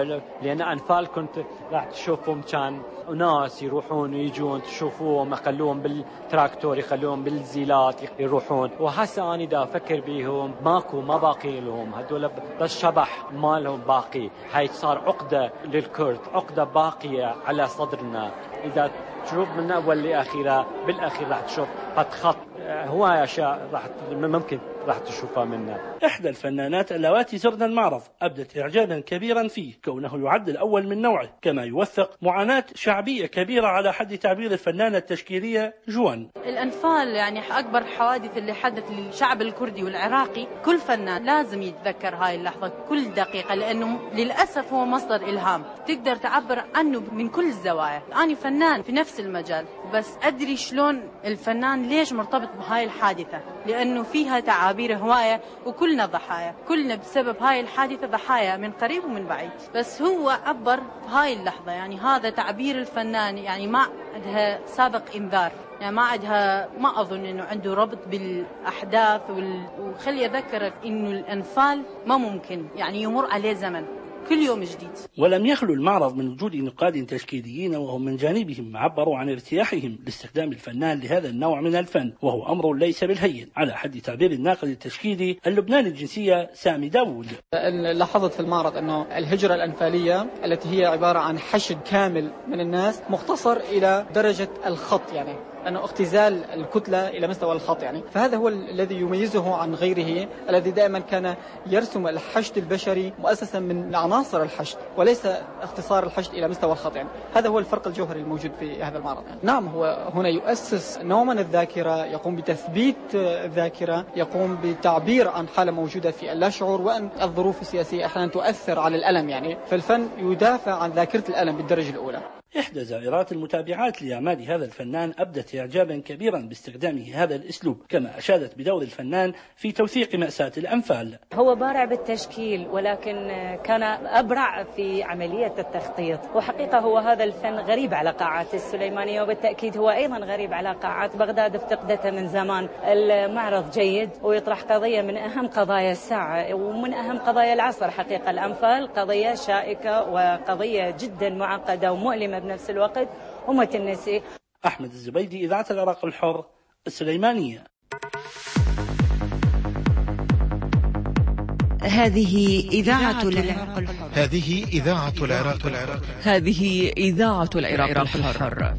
لأن أنفال كنت راح تشوفهم كان ناس يروحون ويجون تشوفوهم يخلوهم بالتراكتور يخلوهم بالزيلات يروحون، وهسه أنا دا أفكر بيهم ماكو ما باقي لهم، هدول بس شبح ما لهم باقي. هاي صار عقدة للكرد، عقدة باقية على صدرنا. إذا تشوف من أول لآخرة بالأخير راح تشوف قد خط هواية أشياء راح ممكن راح تشوفها منا. إحدى الفنانات اللواتي زرنا المعرض أبدت إعجابا كبيرا فيه كونه يعد الأول من نوعه، كما يوثق معاناة شعبية كبيرة على حد تعبير الفنانة التشكيلية جوان. الأنفال يعني أكبر حوادث اللي حدث للشعب الكردي والعراقي، كل فنان لازم يتذكر هاي اللحظة كل دقيقة، لأنه للأسف هو مصدر إلهام تقدر تعبر عنه من كل الزوايا. أنا فنان في نفس المجال، بس أدري شلون الفنان ليش مرتبط بهاي الحادثة، لأنه فيها تعابير هواية وكلنا ضحايا، كلنا بسبب هاي الحادثة ضحايا من قريب ومن بعيد. بس هو عبر بهاي اللحظة، يعني هذا تعبير الفنان، يعني ما عندها سابق إنذار، يعني ما عندها، ما أظن إنه عنده ربط بالأحداث وال... وخلي أذكرك إنه الأنفال ما ممكن يعني يمر عليه زمن، كل يوم جديد. ولم يخلو المعرض من وجود نقاد تشكيليين، وهم من جانبهم عبروا عن ارتياحهم لاستخدام الفنان لهذا النوع من الفن، وهو أمر ليس بالهين على حد تعبير الناقد التشكيلي اللبناني الجنسية سامي داوود. لاحظت في المعرض أنه الهجرة الأنفالية التي هي عبارة عن حشد كامل من الناس مختصر إلى درجة الخط، يعني أنه اختزال الكتلة إلى مستوى الخط، يعني فهذا هو الذي يميزه عن غيره الذي دائما كان يرسم الحشد البشري مؤسسا من عناصر الحشد وليس اختصار الحشد إلى مستوى الخط. يعني هذا هو الفرق الجوهري الموجود في هذا المعرض. يعني نعم، هو هنا يؤسس نوع من الذاكرة، يقوم بتثبيت الذاكرة، يقوم بالتعبير عن حالة موجودة في اللاشعور، وأن الظروف السياسية أحيانا تؤثر على الألم، يعني فالفن يدافع عن ذاكرة الألم بالدرجة الأولى. إحدى زائرات المتابعات لأعمال هذا الفنان أبدت إعجابا كبيرا باستخدامه هذا الأسلوب، كما أشادت بدور الفنان في توثيق مأساة الأنفال. هو بارع بالتشكيل، ولكن كان أبرع في عملية التخطيط، وحقيقة هو هذا الفن غريب على قاعات السليمانية، وبالتأكيد هو أيضا غريب على قاعات بغداد افتقدته من زمان. المعرض جيد ويطرح قضية من أهم قضايا الساعة ومن أهم قضايا العصر. حقيقة الأنفال قضية شائكة وقضية جدا معقدة ومؤلمة بنفس الوقت وما تنسي. أحمد الزبيدي، إذاعة العراق الحر، السليمانية. هذه إذاعة العراق الحر. هذه إذاعة العراق الحر. هذه إذاعة العراق الحر.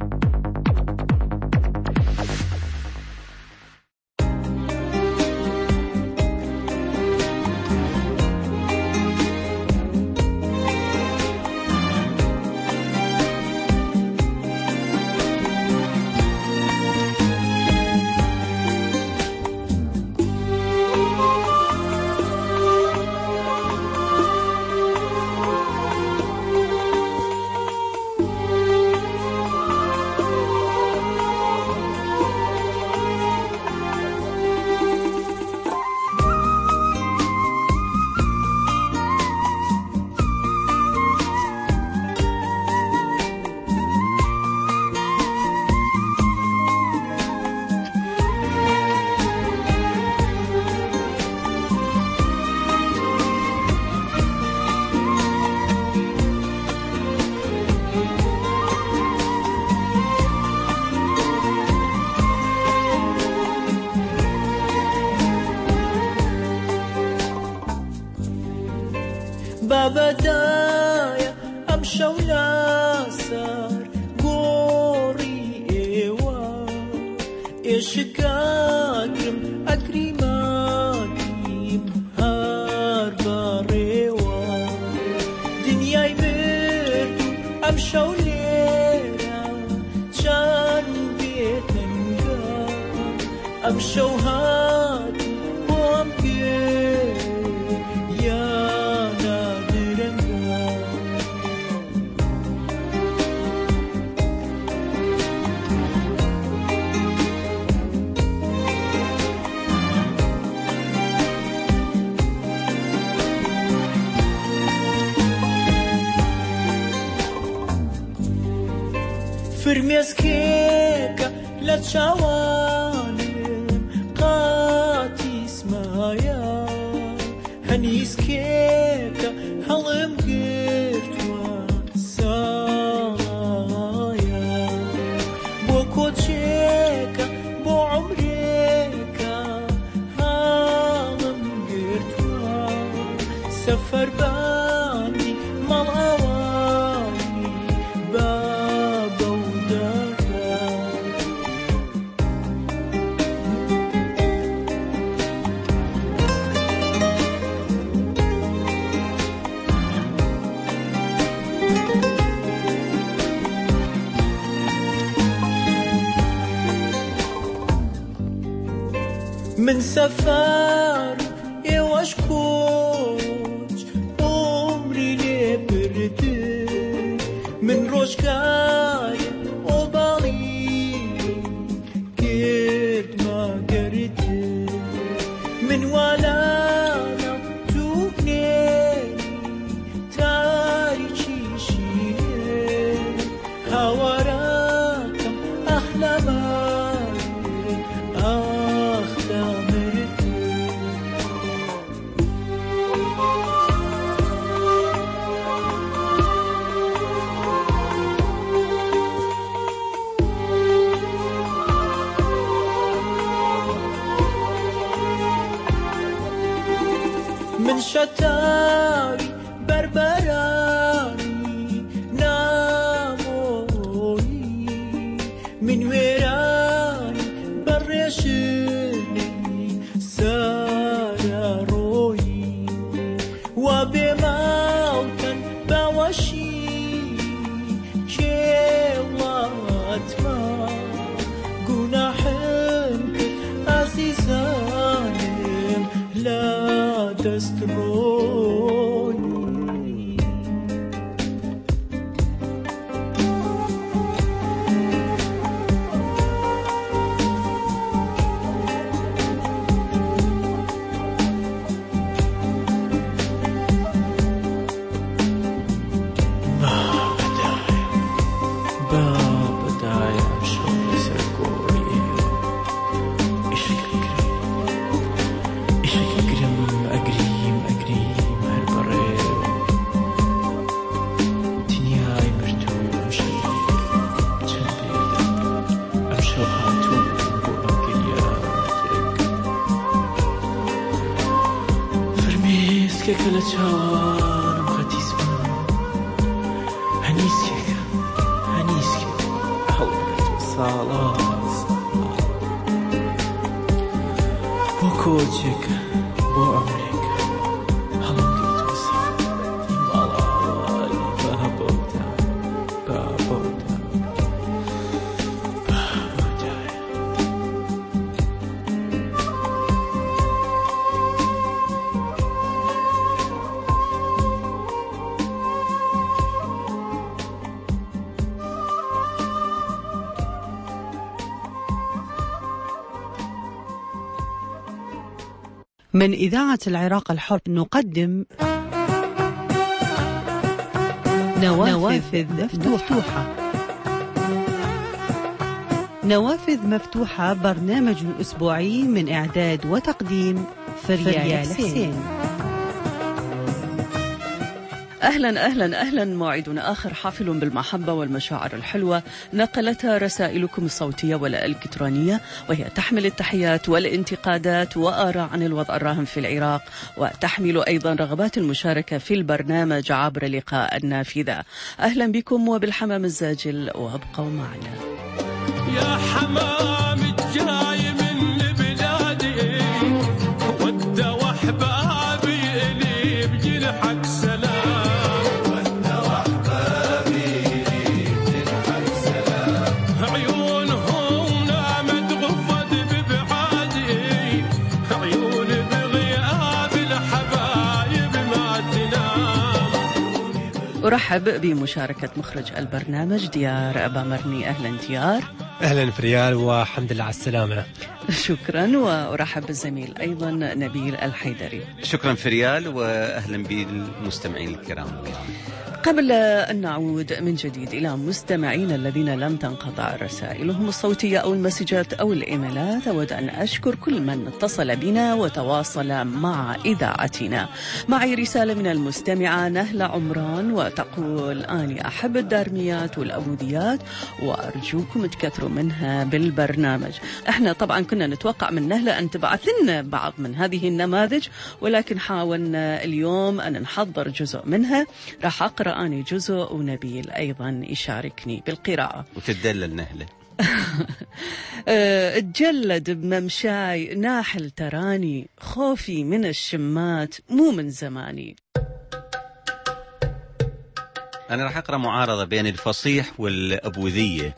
بابدايا أمشو ياسر قوري إيوا إشكاكم أكريماتي بهار باريوا دنياي بردو أمشو ليرا جان بيتنقا أمشو هاتي وأمكي يا فرميز كيكا لا تشاوانم قاتي اسمايا هني هنيسكيكا هلم قرتوا سايا بو كوتشيكا بو عمريكا هلم قرتوا سفر باني مال أواني بابا ودارا من سفر يواش كوش عمري لي برد من روشكاي وبالي كد ما قرد من ولانا توبني تاريخي شيني هواراكم أحلامي أختمرت من شتاري بربراني ناموي من ويراني برشني ساراروي وبموتن بوشي كيوات ما جناحك عزيزانم لا تستروني بابا دايا شغل سرقوي إشك أقرم أقريم أقريم هربريو تنياي مرتو أمشي تنبيدا أمشو هاتو وأقرياتك فرميس كلا تشاوان مخاتيس هنيسك هنيسك حولت صلاة وكوتشك وعمرك هلم قلت وصف يمالاي بابوتا بابوتا بابوتا من إذاعة العراق الحر نقدم نوافذ مفتوحة. نوافذ مفتوحة برنامج أسبوعي من إعداد وتقديم فريال حسين. أهلا أهلا أهلا. موعدنا آخر حافل بالمحبة والمشاعر الحلوة نقلتها رسائلكم الصوتية والإلكترونية، وهي تحمل التحيات والانتقادات وآراء عن الوضع الراهن في العراق، وتحمل أيضا رغبات المشاركة في البرنامج عبر لقاء النافذة. أهلا بكم وبالحمام الزاجل، وابقوا معنا. يا حمام الجاي من بلادي ود وحبابي اللي بجنحك سلام. أرحب بمشاركة مخرج البرنامج ديار أبا مرني. أهلا ديار. أهلا فريال، وحمد لله على السلامة. شكرا. وأرحب بالزميل أيضا نبيل الحيدري. شكرا فريال، وأهلا بالمستمعين الكرام. قبل أن نعود من جديد إلى مستمعين الذين لم تنقطع رسائلهم الصوتية أو المسجات أو الإيميلات، أود أن أشكر كل من اتصل بنا وتواصل مع إذاعتنا. معي رسالة من المستمعة نهلة عمران وتقول: أني أحب الدارميات والأبوديات وأرجوكم تكثروا منها بالبرنامج. احنا طبعا كنا نتوقع من نهلة أن تبعث لنا بعض من هذه النماذج، ولكن حاولنا اليوم أن نحضر جزء منها. راح أقرأ أنا جزء ونبيل أيضا يشاركني بالقراءة. وتدلل نهلة. اتجلد بممشاي ناحل تراني، خوفي من الشمات مو من زماني. أنا راح أقرأ معارضة بين الفصيح والأبوذية.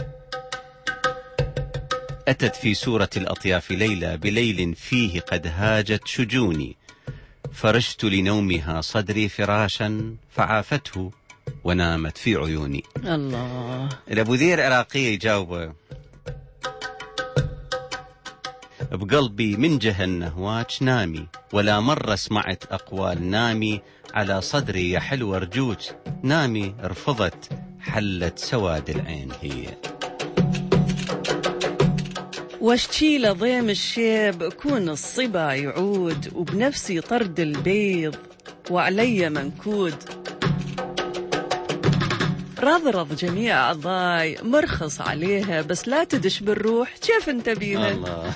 أتت في سورة الأطياف ليلى بليل فيه قد هاجت شجوني، فرشت لنومها صدري فراشا فعافته ونامت في عيوني. الله. الأبوذية العراقية يجاوب: بقلبي من جهنه واج نامي، ولا مرة سمعت أقوال نامي على صدري يا حلوة رجوج، نامي رفضت حلت سواد العين هي. واشتيل ضيم الشيب كون الصبا يعود، وبنفسي طرد البيض وعلي منكود، رضرض جميع أعضاي مرخص عليها، بس لا تدش بالروح كيف انت بيها. الله.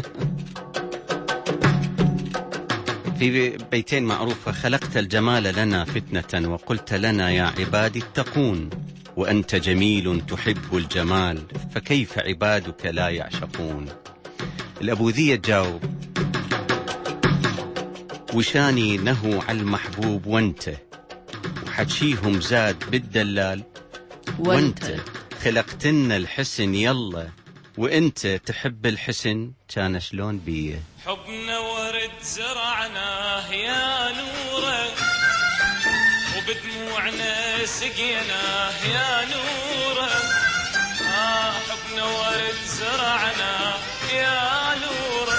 في بيتين معروفة: خلقت الجمال لنا فتنة وقلت لنا يا عبادي اتقون، وأنت جميل تحب الجمال فكيف عبادك لا يعشقون. الأبوذية تجاوب: وشاني نهو على المحبوب وانت، وحكيهم زاد بالدلال وانت، خلقتنا الحسن يلا وانت تحب الحسن، كان شلون بيه. حبنا ورد زرعناه يا نوره، وبدموعنا سقيناه يا نوره، آه حبنا ورد زرعناه يا نوره،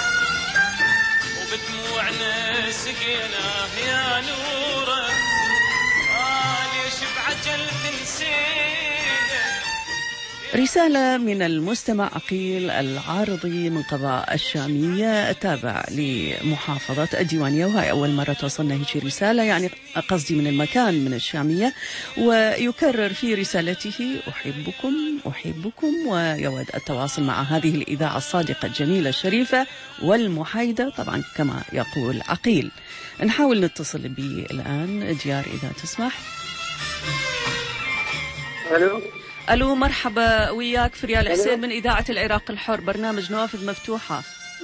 وبدموعنا سقيناه يا نوره، آه ليش بعجل تنسينا. رسالة من المستمع عقيل العارضي من قضاء الشامية، تابع لمحافظة الديوانية، وهي أول مرة توصلنا هيك رسالة، يعني قصدي من المكان من الشامية. ويكرر في رسالته: أحبكم أحبكم، ويود التواصل مع هذه الإذاعة الصادقة الجميلة الشريفة والمحايدة طبعا كما يقول عقيل. نحاول نتصل به الآن. ديار إذا تسمح. ألو. ألو، مرحبا وياك في ريال حسين من إذاعة العراق الحر، برنامج نوافذ مفتوحة.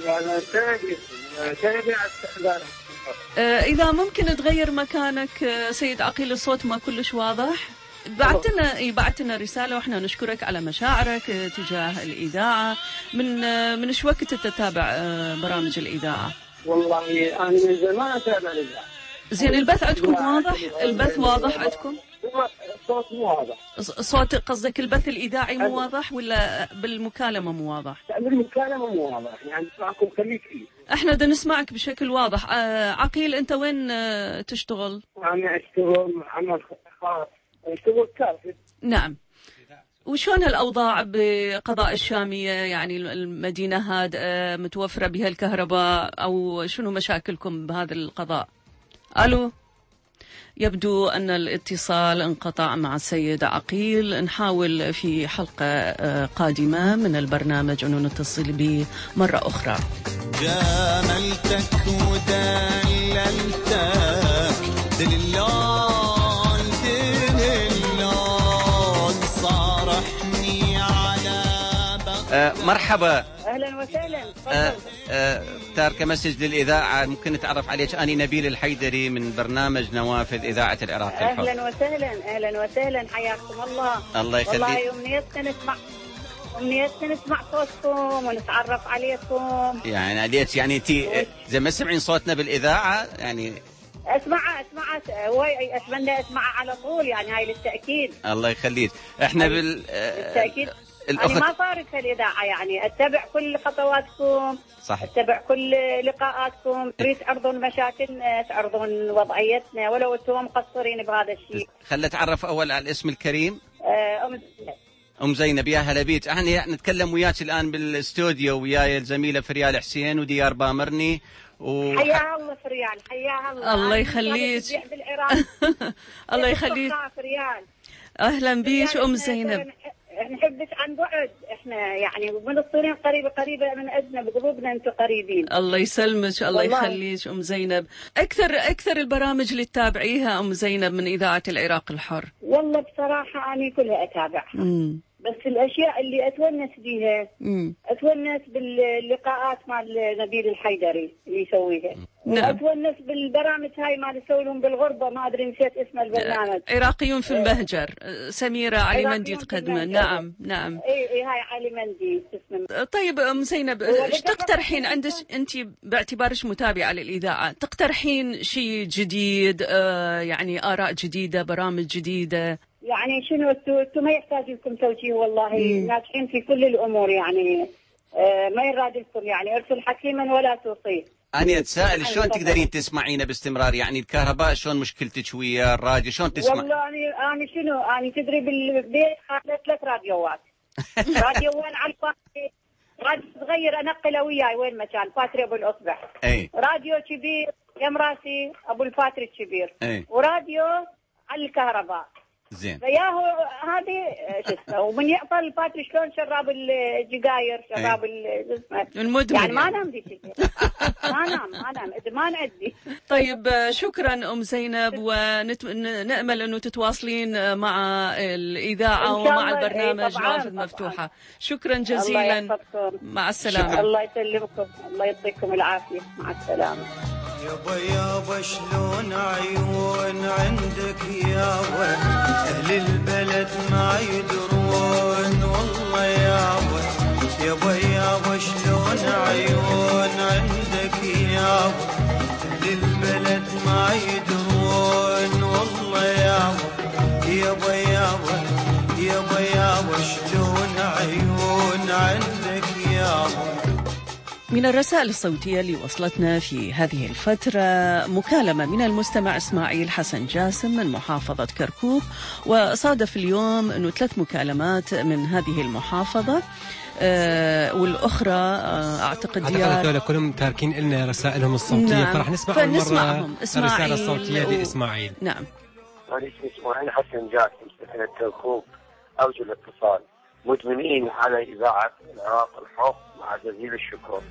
آه إذا ممكن تغير مكانك آه سيد عقيل، الصوت ما كلش واضح. بعتنا بعتنا رسالة وإحنا نشكرك على مشاعرك آه تجاه الإذاعة. من آه من شو وقت تتابع آه برامج الإذاعة؟ والله أنا من زمان أتابع الإذاعة. زين، البث عندكم واضح؟ البث واضح عندكم؟ الصوت مو واضح. صوت قصدك البث الإذاعي مو واضح ولا بالمكالمة مو واضح؟ لا، بالمكالمة مو واضح، يعني نسمعكم خليك فيه. احنا بدنا نسمعك بشكل واضح. آه عقيل، انت وين آه تشتغل؟ انا اشتغل عمل خاص، اشتغل كاتب. نعم. وشون هالأوضاع بقضاء الشامية؟ يعني المدينة هادئة متوفرة بها الكهرباء، أو شنو مشاكلكم بهذا القضاء؟ ألو، يبدو أن الاتصال انقطع مع السيد عقيل. نحاول في حلقة قادمة من البرنامج أنه نتصل به مرة أخرى. جملتك ودللتك دللون دللون صارحني على آه مرحبا. أهلا وسهلا. آه آه تارك مسج للإذاعة، ممكن نتعرف عليك؟ أنا نبيل الحيدري من برنامج نوافذ إذاعة العراق الحر. أهلا وسهلا. أهلا وسهلا، حياكم الله. الله يخليك. والله أمنيتنا نسمع أمنيتنا نسمع صوتكم ونتعرف عليكم. يعني عليك، يعني أنتي زي ما سمعين صوتنا بالإذاعة يعني؟ اسمع اسمع اتمنى اسمع على طول، يعني هاي للتأكيد. الله يخليك. احنا بال بالتأكيد يعني ما صارت هالإذاعة، يعني أتبع كل خطواتكم، صحيح. أتبع كل لقاءاتكم، تريد تعرضون مشاكلنا، تعرضون وضعيتنا ولو أنتم مقصرين بهذا الشيء. خلنا أتعرف أول على الاسم الكريم. آه، أم زينب. أم زينب، يا هلا بيك. احنا نتكلم وياك الآن بالاستوديو وياي الزميلة فريال حسين وديار بامرني و... حياها الله فريال، حياها الله. الله يخليك. الله يخليك. أهلا بيك أم زينب. نحبك عن بعد، احنا يعني من الصين قريبة قريبة من عندنا بقلوبنا، انتم قريبين. الله يسلمك، الله يخليك أم زينب. أكثر أكثر البرامج اللي تتابعيها أم زينب من إذاعة العراق الحر؟ والله بصراحة أنا كلها أتابعها. مم. بس الأشياء اللي أتونس بيها مم. أتونس باللقاءات مع نبيل الحيدري اللي يسويها. نعم. وأتونس بالبرامج هاي ما يسوون بالغربة، ما أدري نسيت اسم البرنامج. عراقيون في المهجر، سميرة علي مندي تقدمه. نعم نعم. اي اي هاي علي مندي اسمه. طيب أم زينب، ايش تقترحين عندك أنت باعتبارك متابعة للإذاعة؟ تقترحين شيء جديد، آه يعني آراء جديدة، برامج جديدة؟ يعني شنو انتم ما يحتاج لكم توجيه، والله ناجحين في كل الامور، يعني آه ما يراد لكم يعني ارسل حكيما ولا توصيه. أنا أتساءل شلون تقدرين تسمعينه باستمرار؟ يعني الكهرباء شلون مشكلتك ويا الراديو؟ شلون تسمع؟ والله أنا أنا شنو أنا تدري بالبيت خلت ثلاث راديوات. راديو وين على الفاتري، راديو صغير أنقله وياي وين ما كان، فاتري أبو الأصبع. أي. راديو كبير يم راسي أبو الفاتري الكبير. أي. وراديو على الكهرباء. زين. فياهو هذه شو اسمه، ومن يعطى الفاتري شلون شراب الجقاير، شراب المدمن، يعني ما نام ذيك ما نام ما نام ادمان عندي. طيب شكرا ام زينب، ونأمل انه تتواصلين مع الاذاعه ومع البرنامج نوافذ مفتوحه. شكرا جزيلا، مع السلامه. الله يسلمكم، الله يعطيكم العافيه، مع السلامه. يابا يابا شلون عيون عندك يابا، أهل البلد ما يدرون والله يابا. يابا يابا شلون عيون عندك يابا، أهل البلد ما يدرون والله يابا. يابا يابا يابا يابا شلون عيون عندك يابا. من الرسائل الصوتية اللي وصلتنا في هذه الفترة مكالمة من المستمع إسماعيل حسن جاسم من محافظة كركوك، وصادف اليوم أنه ثلاث مكالمات من هذه المحافظة، آه والأخرى آه أعتقد أعتقد هذول كلهم تاركين لنا رسائلهم الصوتية. نعم. فرح نسمع مرة الرسالة الصوتية و... لإسماعيل. نعم. أنا اسمي إسماعيل حسن جاسم سكنة كركوك. أرجو الاتصال، مدمنين على إذاعة العراق الحر، مع جزيل الشكر.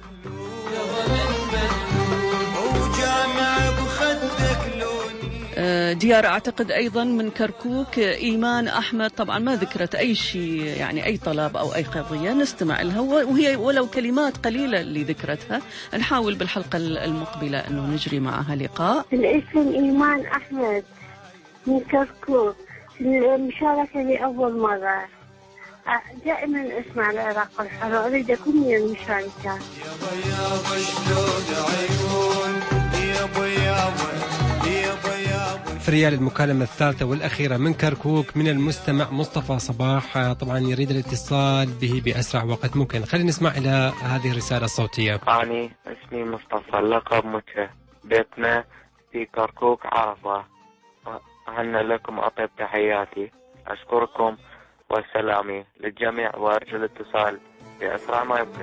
ديار أعتقد أيضا من كركوك، إيمان أحمد طبعا ما ذكرت أي شيء، يعني أي طلب أو أي قضية نستمع لها، وهي ولو كلمات قليلة اللي ذكرتها. نحاول بالحلقة المقبلة أنه نجري معها لقاء. الاسم إيمان أحمد من كركوك، المشاركة لأول مرة. دائما اسمع العراق الحر، اريد اكون من المشاركات. يابا يابا شلون عيون، يابا يابا يابا يابا. فريال المكالمة الثالثة والأخيرة من كركوك من المستمع مصطفى صباح، طبعا يريد الاتصال به بأسرع وقت ممكن. خلينا نسمع إلى هذه الرسالة الصوتية. أنا اسمي مصطفى، اللقب متى، بيتنا في كركوك عرفة. أهلا لكم، أطيب تحياتي، أشكركم والسلامي للجميع، وأرجو الاتصال بأسرع ما يمكن.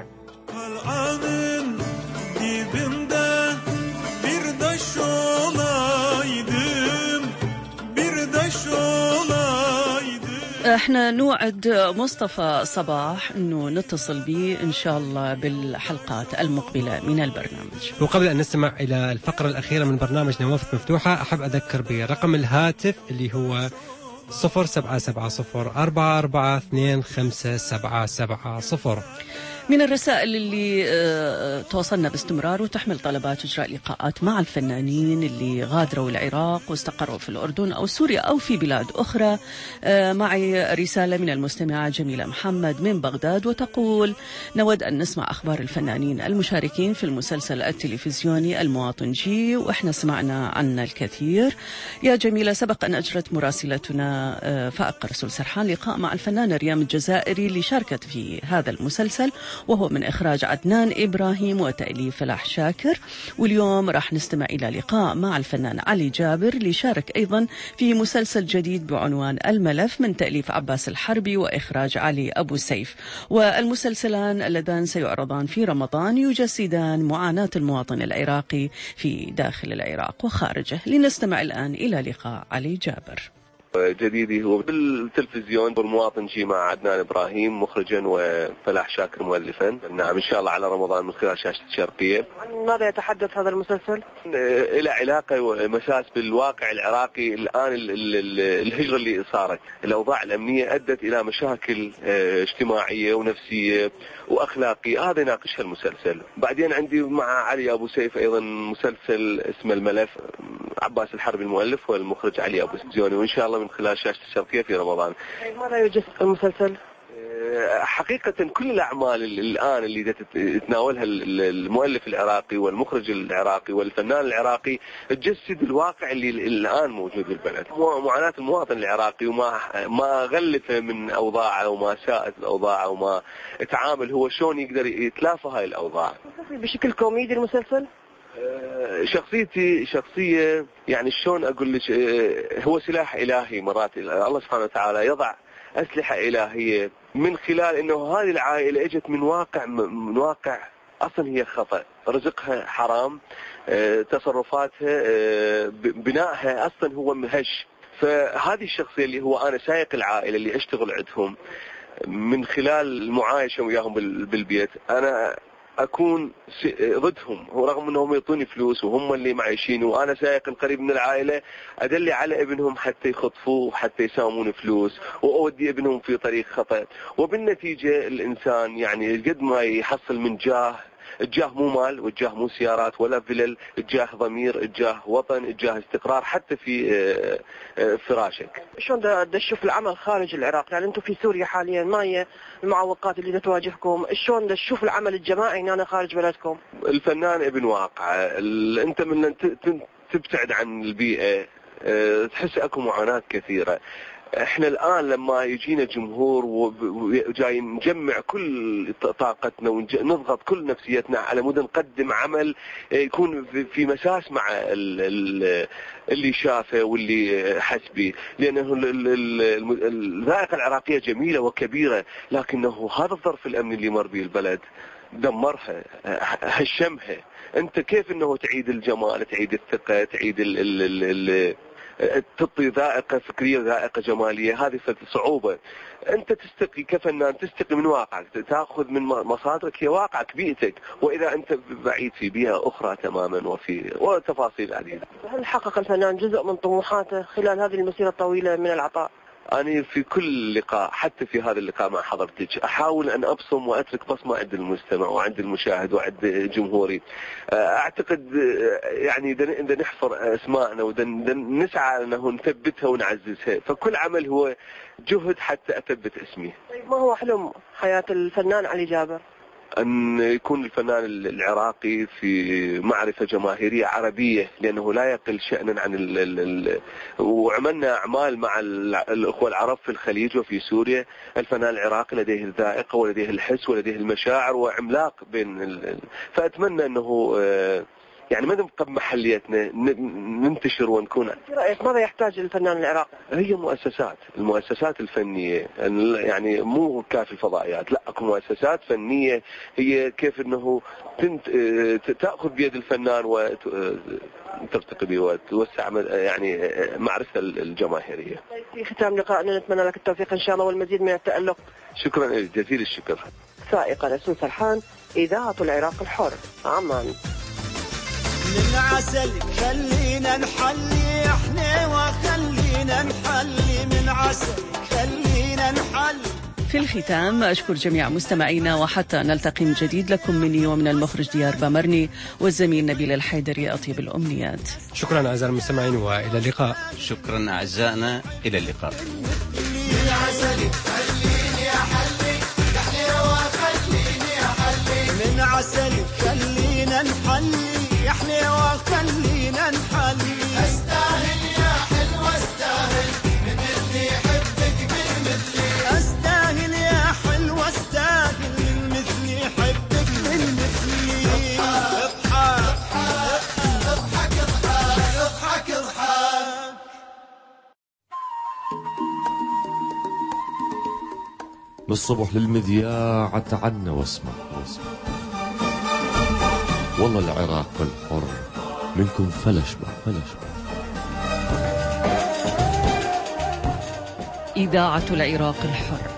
احنا نوعد مصطفى صباح انه نتصل به ان شاء الله بالحلقات المقبله من البرنامج. وقبل ان نستمع الى الفقره الاخيره من برنامج نوافذ مفتوحه، احب اذكر برقم الهاتف اللي هو صفر سبعة سبعة صفر أربعة أربعة اثنين خمسة سبعة سبعة صفر. من الرسائل اللي تواصلنا باستمرار وتحمل طلبات إجراء لقاءات مع الفنانين اللي غادروا العراق واستقروا في الأردن أو سوريا أو في بلاد أخرى. معي رسالة من المستمعة جميلة محمد من بغداد وتقول: نود أن نسمع أخبار الفنانين المشاركين في المسلسل التلفزيوني المواطن جي، وإحنا سمعنا عنا الكثير. يا جميلة، سبق أن أجرت مراسلتنا فائق رسول سرحان لقاء مع الفنانة ريام الجزائري اللي شاركت في هذا المسلسل، وهو من إخراج عدنان إبراهيم وتأليف فلاح شاكر. واليوم راح نستمع إلى لقاء مع الفنان علي جابر اللي شارك أيضا في مسلسل جديد بعنوان الملف من تأليف عباس الحربي وإخراج علي أبو سيف. والمسلسلان اللذان سيعرضان في رمضان يجسدان معاناة المواطن العراقي في داخل العراق وخارجه. لنستمع الآن إلى لقاء علي جابر. جديدي هو بالتلفزيون بالمواطن جي مع عدنان إبراهيم مخرجا وفلاح شاكر مؤلفا. نعم إن شاء الله على رمضان من خلال شاشة الشرقية. عن ماذا يتحدث هذا المسلسل؟ إلى علاقة ومساس بالواقع العراقي الآن. الهجرة اللي صارت، الأوضاع الأمنية أدت إلى مشاكل اجتماعية ونفسية وأخلاقية، هذا يناقشها المسلسل. بعدين عندي مع علي أبو سيف أيضا مسلسل اسمه الملف، عباس الحربي المؤلف والمخرج علي أبو سيف، وإن شاء الله من خلال شاشة الشرقية في رمضان. ماذا يجسد المسلسل؟ حقيقة كل الأعمال الآن اللي تتناولها المؤلف العراقي والمخرج العراقي والفنان العراقي تجسد الواقع اللي الآن موجود بالبلد، معاناة المواطن العراقي وما ما غلفه من أوضاعه وما ساءت الأوضاع وما تعامل هو شلون يقدر يتلافى هاي الأوضاع. بشكل كوميدي المسلسل؟ شخصيتي شخصية يعني شلون أقول لك، هو سلاح إلهي. مرات الله سبحانه وتعالى يضع أسلحة إلهية من خلال أنه هذه العائلة اجت من واقع من واقع أصلا هي خطأ، رزقها حرام، تصرفاتها بنائها أصلا هو مهش. فهذه الشخصية اللي هو أنا سايق العائلة اللي أشتغل عندهم من خلال المعايشة وياهم بالبيت، أنا أكون ضدهم رغم أنهم يعطوني فلوس وهم اللي معيشين، وأنا سايق القريب من العائلة أدلي على ابنهم حتى يخطفوه وحتى يساومون فلوس وأودي ابنهم في طريق خطأ. وبالنتيجة الإنسان يعني قد ما يحصل من جاه، الجاه مو مال والجاه مو سيارات ولا فلل، الجاه ضمير، الجاه وطن، الجاه استقرار حتى في فراشك. شلون تشوف العمل خارج العراق؟ يعني انتم في سوريا حاليا، ما هي المعوقات اللي تواجهكم؟ شلون تشوف العمل الجماعي هنا خارج بلدكم؟ الفنان ابن واقع، انت من تبتعد عن البيئة تحس اكو معاناة كثيرة. احنا الان لما يجينا جمهور وجاي نجمع كل طاقتنا ونضغط كل نفسيتنا على مود نقدم عمل يكون في مساس مع اللي شافه واللي حس به، لانه الذائقة العراقية جميلة وكبيرة، لكنه هذا الظرف الامني اللي مر به البلد دمرها، هشمها. انت كيف انه تعيد الجمال، تعيد الثقة، تعيد ال ال ال تعطي ذائقة فكرية ذائقة جمالية، هذه صعوبة. أنت تستقي كفنان، تستقي من واقعك، تأخذ من مصادرك هي واقعك، بيئتك، وإذا أنت بعيد في بيئة أخرى تماما وفي وتفاصيل عديدة. هل حقق الفنان جزء من طموحاته خلال هذه المسيرة الطويلة من العطاء؟ أنا في كل لقاء حتى في هذا اللقاء مع حضرتك أحاول أن أبصم وأترك بصمة عند المستمع وعند المشاهد وعند جمهوري. أعتقد يعني إذا نحفر أسماءنا ونسعى أنه نثبتها ونعززها، فكل عمل هو جهد حتى أثبت اسمي. طيب ما هو حلم حياة الفنان علي جابر؟ أن يكون الفنان العراقي في معرفة جماهيرية عربية، لأنه لا يقل شأنا عن ال ال ال وعملنا أعمال مع الأخوة العرب في الخليج وفي سوريا. الفنان العراقي لديه الذائقة ولديه الحس ولديه المشاعر وعملاق بين ال... فأتمنى أنه يعني ما نبقى بمحليتنا، ننتشر ونكون. في رأيك ماذا يحتاج الفنان العراقي؟ هي مؤسسات، المؤسسات الفنية، يعني مو كافي الفضائيات، لا اكو مؤسسات فنية هي كيف انه تنت تأخذ بيد الفنان وترتقي به وتوسع يعني معرفة الجماهيرية. في ختام لقائنا نتمنى لك التوفيق ان شاء الله والمزيد من التألق. شكرا جزيل الشكر. سائقة رسول سرحان، إذاعة العراق الحر، عمان. من عسل خلينا نحلي احنا وخلينا نحلي، من عسل خلينا نحلي. في الختام أشكر جميع مستمعينا، وحتى نلتقي من جديد لكم مني ومن المخرج ديار بامرني والزميل نبيل الحيدري أطيب الأمنيات. شكرا أعزائي المستمعين وإلى اللقاء. شكرا أعزائنا، إلى اللقاء. من عسل خلينا نحلي يا حلوة خلينا نحلي. استاهل يا حلوة استاهل من اللي يحبك بالمثلي. استاهل يا حلوة استاهل من مثلي يحبك بالمثلي. اضحك اضحك اضحك اضحك اضحك. للصبح للمذياع تعنا واسمع واسمع. والله العراق الحر منكم فلشبع فلشبع. إذاعة العراق الحر.